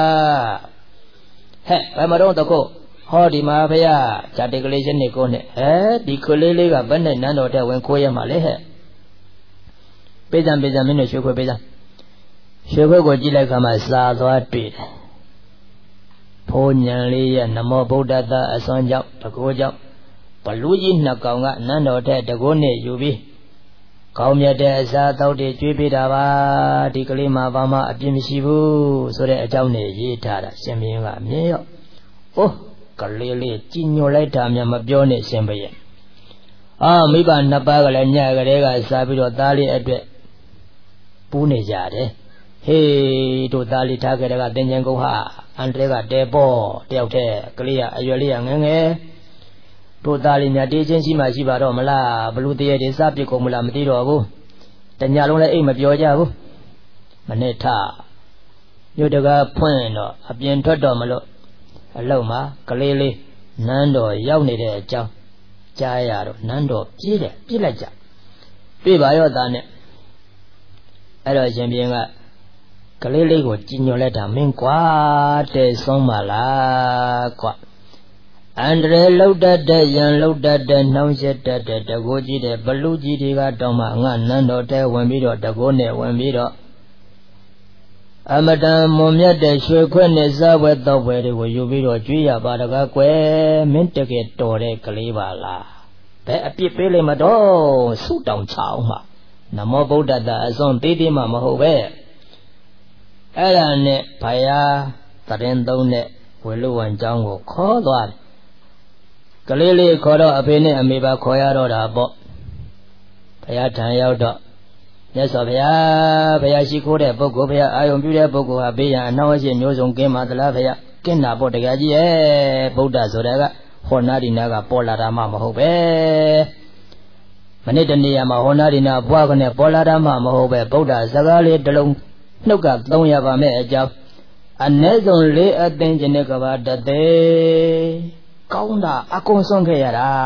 ဟဲ့ဘယ်မှာတော့တခုဟောဒီမှာဗျာဇာတိကလေးရှင်းနေကိုနဲ့ဟဲ့ဒီကလေးလေးကဘယ်နဲ့နန်းတော်ထက်ဝင်ခိုးရမှာလဲဟဲ့ပေးစံပေးစံမင်းတို့ရွှေခွေပေးစံရွှေခွေကိုကြည့်လိုက်ခါမှစာသွားတွေ့တယ်ဘုံညာလေးရဲ့နမောဗုဒ္ဓတအစွမ်းကြောင့်တကောကြောင့်ဘလူကြီးနှစ်ကောင်ကနန်းတော်ထက်တကောနဲ့ယူပြီးကောင်းမြတ်တဲ့အစာတောက်တွေကျွေးပေးတာပါဒီကလေးမှာဘာမှအပြစ်မရှိဘူးဆိုတဲ့အကြောင်းနဲ့ရေးထားတာရှင်ဘုရင်ကအမြင်ရောအိုးကလေးလေးကြည်ညိုလိုက်တာများမပြောနဲ့ရှင်ဘုရင်အာမိဘနှစ်ပါးကလည်းညကလေးကစားပြီးတော့သားလေးအတွက်ပူးနေကြတယ်ဟေးတို့သားလေးထားခဲ့တဲ့ကတင်ញံကုန်ဟာအန်တရဲကတဲပေါ်တယောက်တည်းကလေးကအရွယ်လေးကငယ်ငယ်တို့သားလေးများတေးချင်းရှိမှရှိပါတော့မလားဘလူတရေတွေစပြစ်ကုန်မလားမသိတော့ဘူးတညလုံးလည်းအိတ်မပြောကြဘူးမနေ့ထမြို့တကားဖွင့်တော့အပြင်ထွက်တော့မလို့အလုံးမှာကလေးလေးနန်းတော်ရောက်နေတဲ့အကြောင်းကြားရတော့နန်းတော်ပြေးတယ်ပြေးလိုက်ကြတွေ့ပါရောသားနဲ့အဲ့တော့ရှင်ဘုရင်ကကလေးလေးကိုကြည်ညိုလိုက်တာမင်းကွာတဲ့ဆုံးပါလားကွာအန္တရာယ်လောက်တတ်တဲ့ရန်လောက်တတ်တဲ့နှောင်းရက်တတ်တဲ့တကိုးကြီးတဲ့ဘလူကြီးတွေကတောင်းမှငါနန်းတော်ထဲဝင်ပြီးတော့တကိုးနဲ့ဝင်ပြီးတော့အမတန်မွန်မြတ်တဲ့ရွှေခွက်နဲ့စားပွဲတော့ပွဲတွေကိုယူပြီးတော့ကျွေးရပါတကားကွယ်မင်းတကယ်တော်တဲ့ကလေးပါလားဘယ်အပြစ်ပေးလိမ့်မတော့ဆုတောင်းချအောင်မှာနမောဗုဒ္ဓတအစွန်သေးသေးမှမဟုတ်ပဲအဲ့ဒါနဲ့ဘုရားတရင်သုံးနဲ့ဝေလူဝံကျောင်းကိုခေါ်သွားတယ်ကလေးလေးခေါ်တော့အဖေနဲ့အမေပါခေါ်ရတော့တာပေါ့ဘုရားထံရောက်တော့မြတ်စွာဘုရားဘုရားရှိခိုးတဲ့ပုဂ္ဂိုလ်ဘုရားအာယုံပြုတဲ့ပုဂ္ဂိုလ်ဟာဘေးရန်အနှောင့်အယှက်မျိုးစုံကင်းပါသလားဘုရားကင်းတာပေါ့တကယ်ကြီးရဲ့ဗုဒ္ဓဆိုတာကဟောနာဒီနာကပေါ်လာတာမှမဟုတ်ပဲမနေ့တနေ့ရမှာဟောနာဒီနာဘွားကနဲ့ပေါ်လာတာမှမဟုတ်ပဲဗုဒ္ဓစကားလေးတစ်လုံးနှုတ်ကသုံးရပါမဲ့အကြောင်းအ ਨੇ ဆုံးလေးအသိဉ္ဇနဲ့ကဘာတသေးကောင်းတာအကုန်ဆုံးခဲ့ရတာ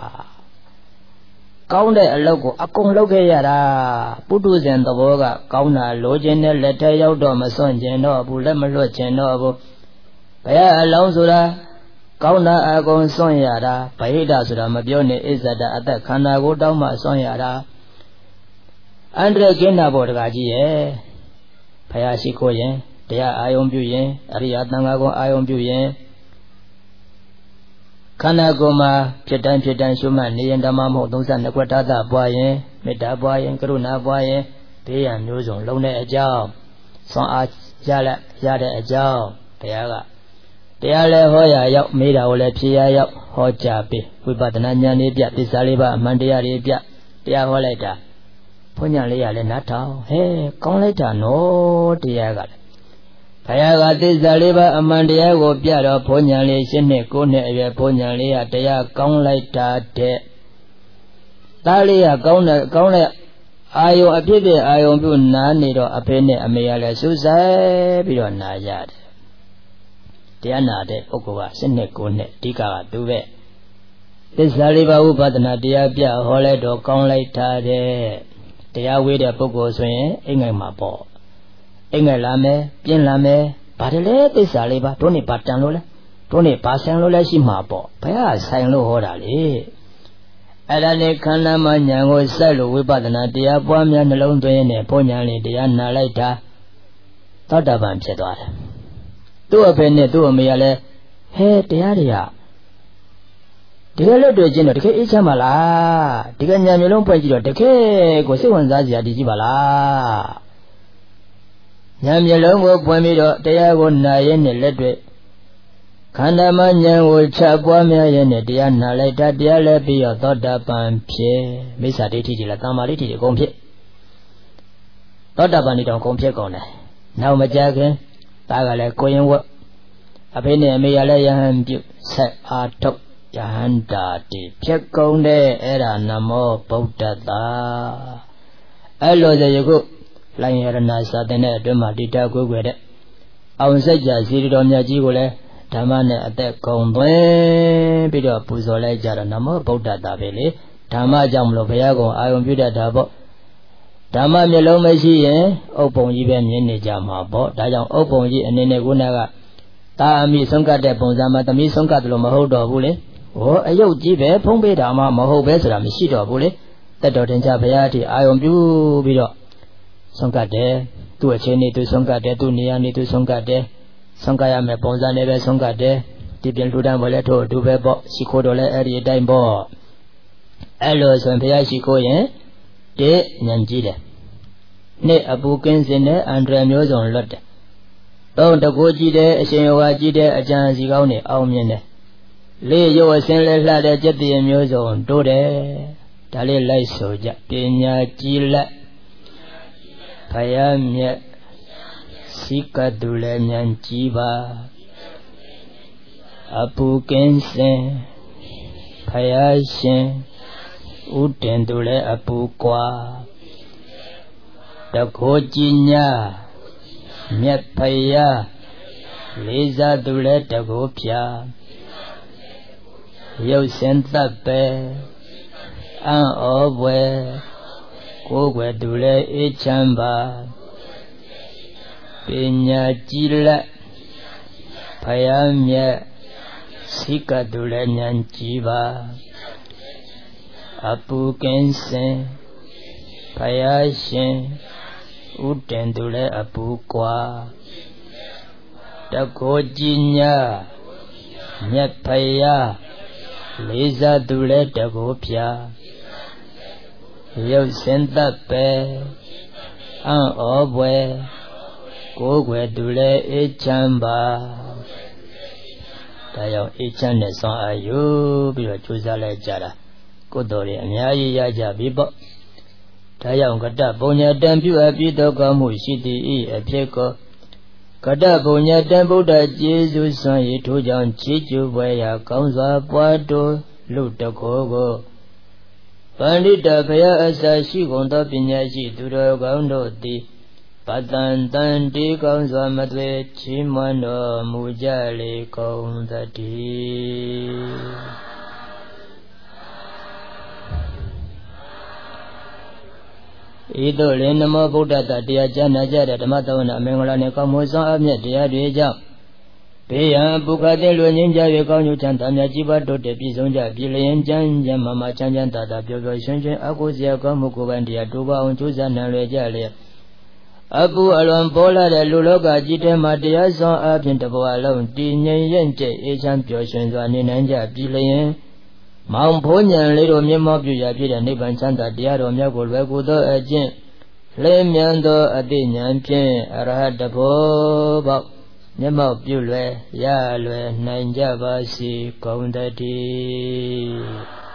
ကောင်းတဲ့အလုပ်ကိုအကုန်လုပ်ခဲ့ရတာပုထုဇဉ်သဘောကကောင်းတာလိုချင်တဲ့လက်ထဲရောက်တော့မစွန့်ကျင်တော့ဘူးလက်မလွတ်ကျင်တော့ဘူးဘုရားအလောင်းဆိုတာကောင်းတာအကုန်စွန့်ရတာဗဟိတဆိုတာမပြောနဲ့အစ္ဆဒအသက်ခန္ဓာကိုတောင်းမှစွန့်ရတာအန္တရာယ်ကင်းတာပေါ့တကားကြီးရဲ့ဘုရားရှိခိုးရင်တရားအာယုံပြုရင်အရိယသံဃာကိုအာယုံပြုရင်ခန္ဓာကိုယ်မှာဖြစ်တိုင်းဖြစ်တိုင်းရှုမှတ်နေရင်ဓမ္မမဟုတ်သုံးဆနှစ်ခွက်ထားတာပွားရင်မေတ္တာပွားရင်ကရုဏာပွားရင်ဘေးရန်မျိုးစုံလုံးတဲ့အကြောင်းဆွမ်းအားရလက်ရတဲ့အကြောင်းဘုရားကတရားလဲဟောရရောက်မေးတာကိုလည်းဖြေရရောက်ဟောကြားပေးဝိပဿနာဉာဏ်လေးပြသစ္စာလေးပါအမှန်တရားတွေပြတရားဟောလိုက်တာဘုညာလေးရလဲနားထောင်ဟဲကောင်းလိုက်တာနော်တရားကလည်းဘုရားကသစ္စာလေးပါအမှန်တရားကိုပြတော့ဘုညာလေးရှင်းနှစ်ကိုးနှစ်အရွယ်ဘုညာလေးကတရားကောင်းလိုက်တာတဲ့သားလေးကကောင်းတဲ့ကောင်းတဲ့အာယုံအဖြစ်တဲ့အာယုံပြုနားနေတော့အဖေနဲ့အမေကလည်းစူးစိုက်ပြီးတော့နာရတယ်တရားနာတဲ့ပုဂ္ဂိုလ်ကရှင်းနှစ်ကိုးနှစ်အဓိကကသူပဲသစ္စာလေးပါဥပဒနာတရားပြဟောလိုက်တော့ကောင်းလိုက်တာတဲ့တရားဝေးတဲ့ပုဂ္ဂိုလ်ဆိုရင်အိမ်ငိုင်မှာပေါ့အိမ်ငိုင်လာမယ်ပြင်းလာမယ်ဘာတလဲသစ္စာလေးပါတို့နေပါတန်လို့လဲတို့နေပါဆိုင်လို့လဲရှိမှာပေါ့ဘယ်ဟာဆိုင်လို့ဟောတာလေအဲ့ဒါနဲ့ခန္ဓာမှာဉာဏ်ကိုစိုက်လို့ဝိပဿနာတရားပွားများနှလုံးသွင်းနေဘုံဉာဏ်လေးတရားနာလိုက်တာသောတာပန်ဖြစ်သွားတယ်သူ့အဖေနဲ့သူ့အမေကလည်းဟဲတရားတွေကတကယ်လို့တွေ့ချင်းတော့တကယ်အေးချမ်းပါလားတကယ်ဉာဏ်မျိုးလုံးပွင့်ကြည့်တော့တကယ်ကိုစိတ်ဝင်စားစရာတည်ကြည့်ပါလားဉာဏ်မျိုးလုံးကိုပွင့်ပြီးတော့တရားကိုနာရင်းနဲ့လက်တွေ့ခန္ဓာမှာဉာဏ်ကိုချပွားများရင်းနဲ့တရားနာလိုက်တာတရားလည်းပြီးတော့သောတာပန်ဖြစ်မိစ္ဆာဒိဋ္ဌိတွေလားတမ္မာဒိဋ္ဌိတွေအကုန်ဖြစ်သောတာပန်တွေတောင်အကုန်ဖြစ်ကုန်တယ်နောက်မကြခင်သားကလည်းကိုရင်ဝတ်အဖေနဲ့အမေကလည်းယဟန်ပြုဆက်အားထုတ်ယဟန္တာတိဖြစ်ကုန်တဲ့အဲ့ဒါနမောဗုဒ္ဓတာအဲ့လိုဆိုယခုလိုင်ရဏစာသင်တဲ့အတွင်းမှာတိတကွယ်ကွယ်တဲ့အောင်စိတ်ကြစီတော်မြတ်ကြီးကိုလည်းဓမ္မနဲ့အသက်ကုန်သွင်းပြီးတော့ပူဇော်လိုက်ကြတော့နမောဗုဒ္ဓတာပဲလေဓမ္မကြောင့်မလို့ဘုရားကုံအာယုံပြုတတ်တာပေါ့ဓမ္မမျက်လုံးမရှိရင်ဥပ္ပုံကြီးပဲမြင်နေကြမှာပေါ့ဒါကြောင့်ဥပ္ပုံကြီးအနေနဲ့ခုနကတာအမိဆုံးကတဲ့ပုံစံမှာသမီးဆုံးကတယ်လို့မဟုတ်တော့ဘူးလေဟောအယုတ်ကြီးပဲဖုံးပေးတာမှမဟုတ်ပဲဆိုတာမရှိတော့ဘူးလေတက်တော်တင်ကြဘုရားအထိအာယုံပြုပြီးတော့ဆုံးကတယ်သူ့အချင်းနေသူဆုံးကတယ်သူ့နေရာနေသူဆုံးကတယ်ဆုံးကရမယ်ပုံစံနဲ့ပဲဆုံးကတယ်ဒီပြင်လူတန်းပေါ်လဲထို့အတူပဲပေါ့ရှိခိုးတော်လဲအဲ့ဒီအတိုင်းပေါ့အဲ့လိုဆိုရင်ဘုရားရှိခိုးရင်တဲ့ဉာဏ်ကြီးတယ်နှစ်အပူကင်းစင်တဲ့အန္တရာယ်မျိုးစုံလွတ်တယ်သုံးတကူကြည့်တဲ့အရှင်ယောဂကြည့်တဲ့အကျံစီကောင်းနေအောင်မြင်တယ်လေးရုပ်အစင်းလဲလှတဲ့စက်တည်မျိုးစုံတိုးတယ်ဒါလေးလိုက်ဆိုကြပညာကြည်လက်ဖယားမြတ်စိကတုလည်းဉာဏ်ကြီးပါအပူကင်းစင်ဖယားရှင်ဥတင်သူလည်းအပူကွာတခိုးကြီးညာမြတ်ဖယားလေးစားသူလည်းတကိုးဖြာရုပ်စင်သက်ပဲအံ့ဩပွဲကိုယ်ွယ်သူလည်းအေးချမ်းပါပညာကြည်လက်ဖယားမြတ်စိကတုလည်းဉာဏ်ကြီးပါအပူကင်းစင်ဖယားရှင်ဥတင်သူလည်းအပူကွာတကိုးကြီးညာမြတ်ဖယားလေးစားသူလည်းတကိုးဖြာရုပ်စင်သက်ပဲအံ့ဩပွဲကိုယ်ွယ်သူလည်းအေးချမ်းပါဒါကြောင့်အေးချမ်းတဲ့ဆောင်းအာယူပြီးတော့ကြိုးစားလိုက်ကြတာကိုယ်တော်တွေအများကြီးရကြပြီပေါ့ဒါကြောင့်ကတ္တပုညတံပြုအပ်ပြီးတော့ကောင်းမှုရှိသည်ဤအဖြစ်ကိုကတ္တပုညတံဗုဒ္ဓကျေးဇူးဆွမ်းရထိုးကြောင့်ချီးကျူးပွဲရာကောင်းစွာပွားတိုးလူတကိုကိုပန္တိတဘုရားအစရှိကုန်သောပညာရှိသူတော်ကောင်းတို့သည်ပတန်တန်တေကောင်းစွာမသွေချီးမွမ်းတော်မူကြလေကုန်သတည်းဤသို့လည်းနမောဗုဒ္ဓတတရားကြားနာကြတဲ့ဓမ္မသဝနာမင်္ဂလာနှင့်ကောင်းမွန်ဆောင်အပ်မြတ်တရားတွေကြောင့်ဘေးရန်ပုခတ်တဲ့လူငင်းကြ၍ကောင်းကျိုးချမ်းသာမြတ်ကြီးပါတို့တည်ပြည်ဆုံးကြပြည်လျင်ချမ်းချမ်းမမချမ်းချမ်းသာသာပျော်ပျော်ရွှင်ရွှင်အကုစရာကောင်းမှုကိုယ်ပိုင်တရားတိုးပါအောင်ကြိုးစားနိုင်လွယ်ကြလေအပူအလွန်ပေါ်လာတဲ့လူလောကကြီးထဲမှာတရားဆောင်အပြင်တဘဝလုံးတည်ငြိမ်ရင့်ကျက်အေးချမ်းပျော်ရွှင်စွာနေနိုင်ကြပြည်လျင်မောင်ဖိုးညံလေးတို့မျက်မှောက်ပြုရာဖြစ်တဲ့နိဗ္ဗာန်ချမ်းသာတရားတော်မြတ်ကိုလွယ်ကူသောအကျင့်လဲမြန်သောအသိဉာဏ်ဖြင့်အရဟတဘောပေါက်မျက်မှောက်ပြုလွယ်ရလွယ်နိုင်ကြပါစေကုန်သတည်း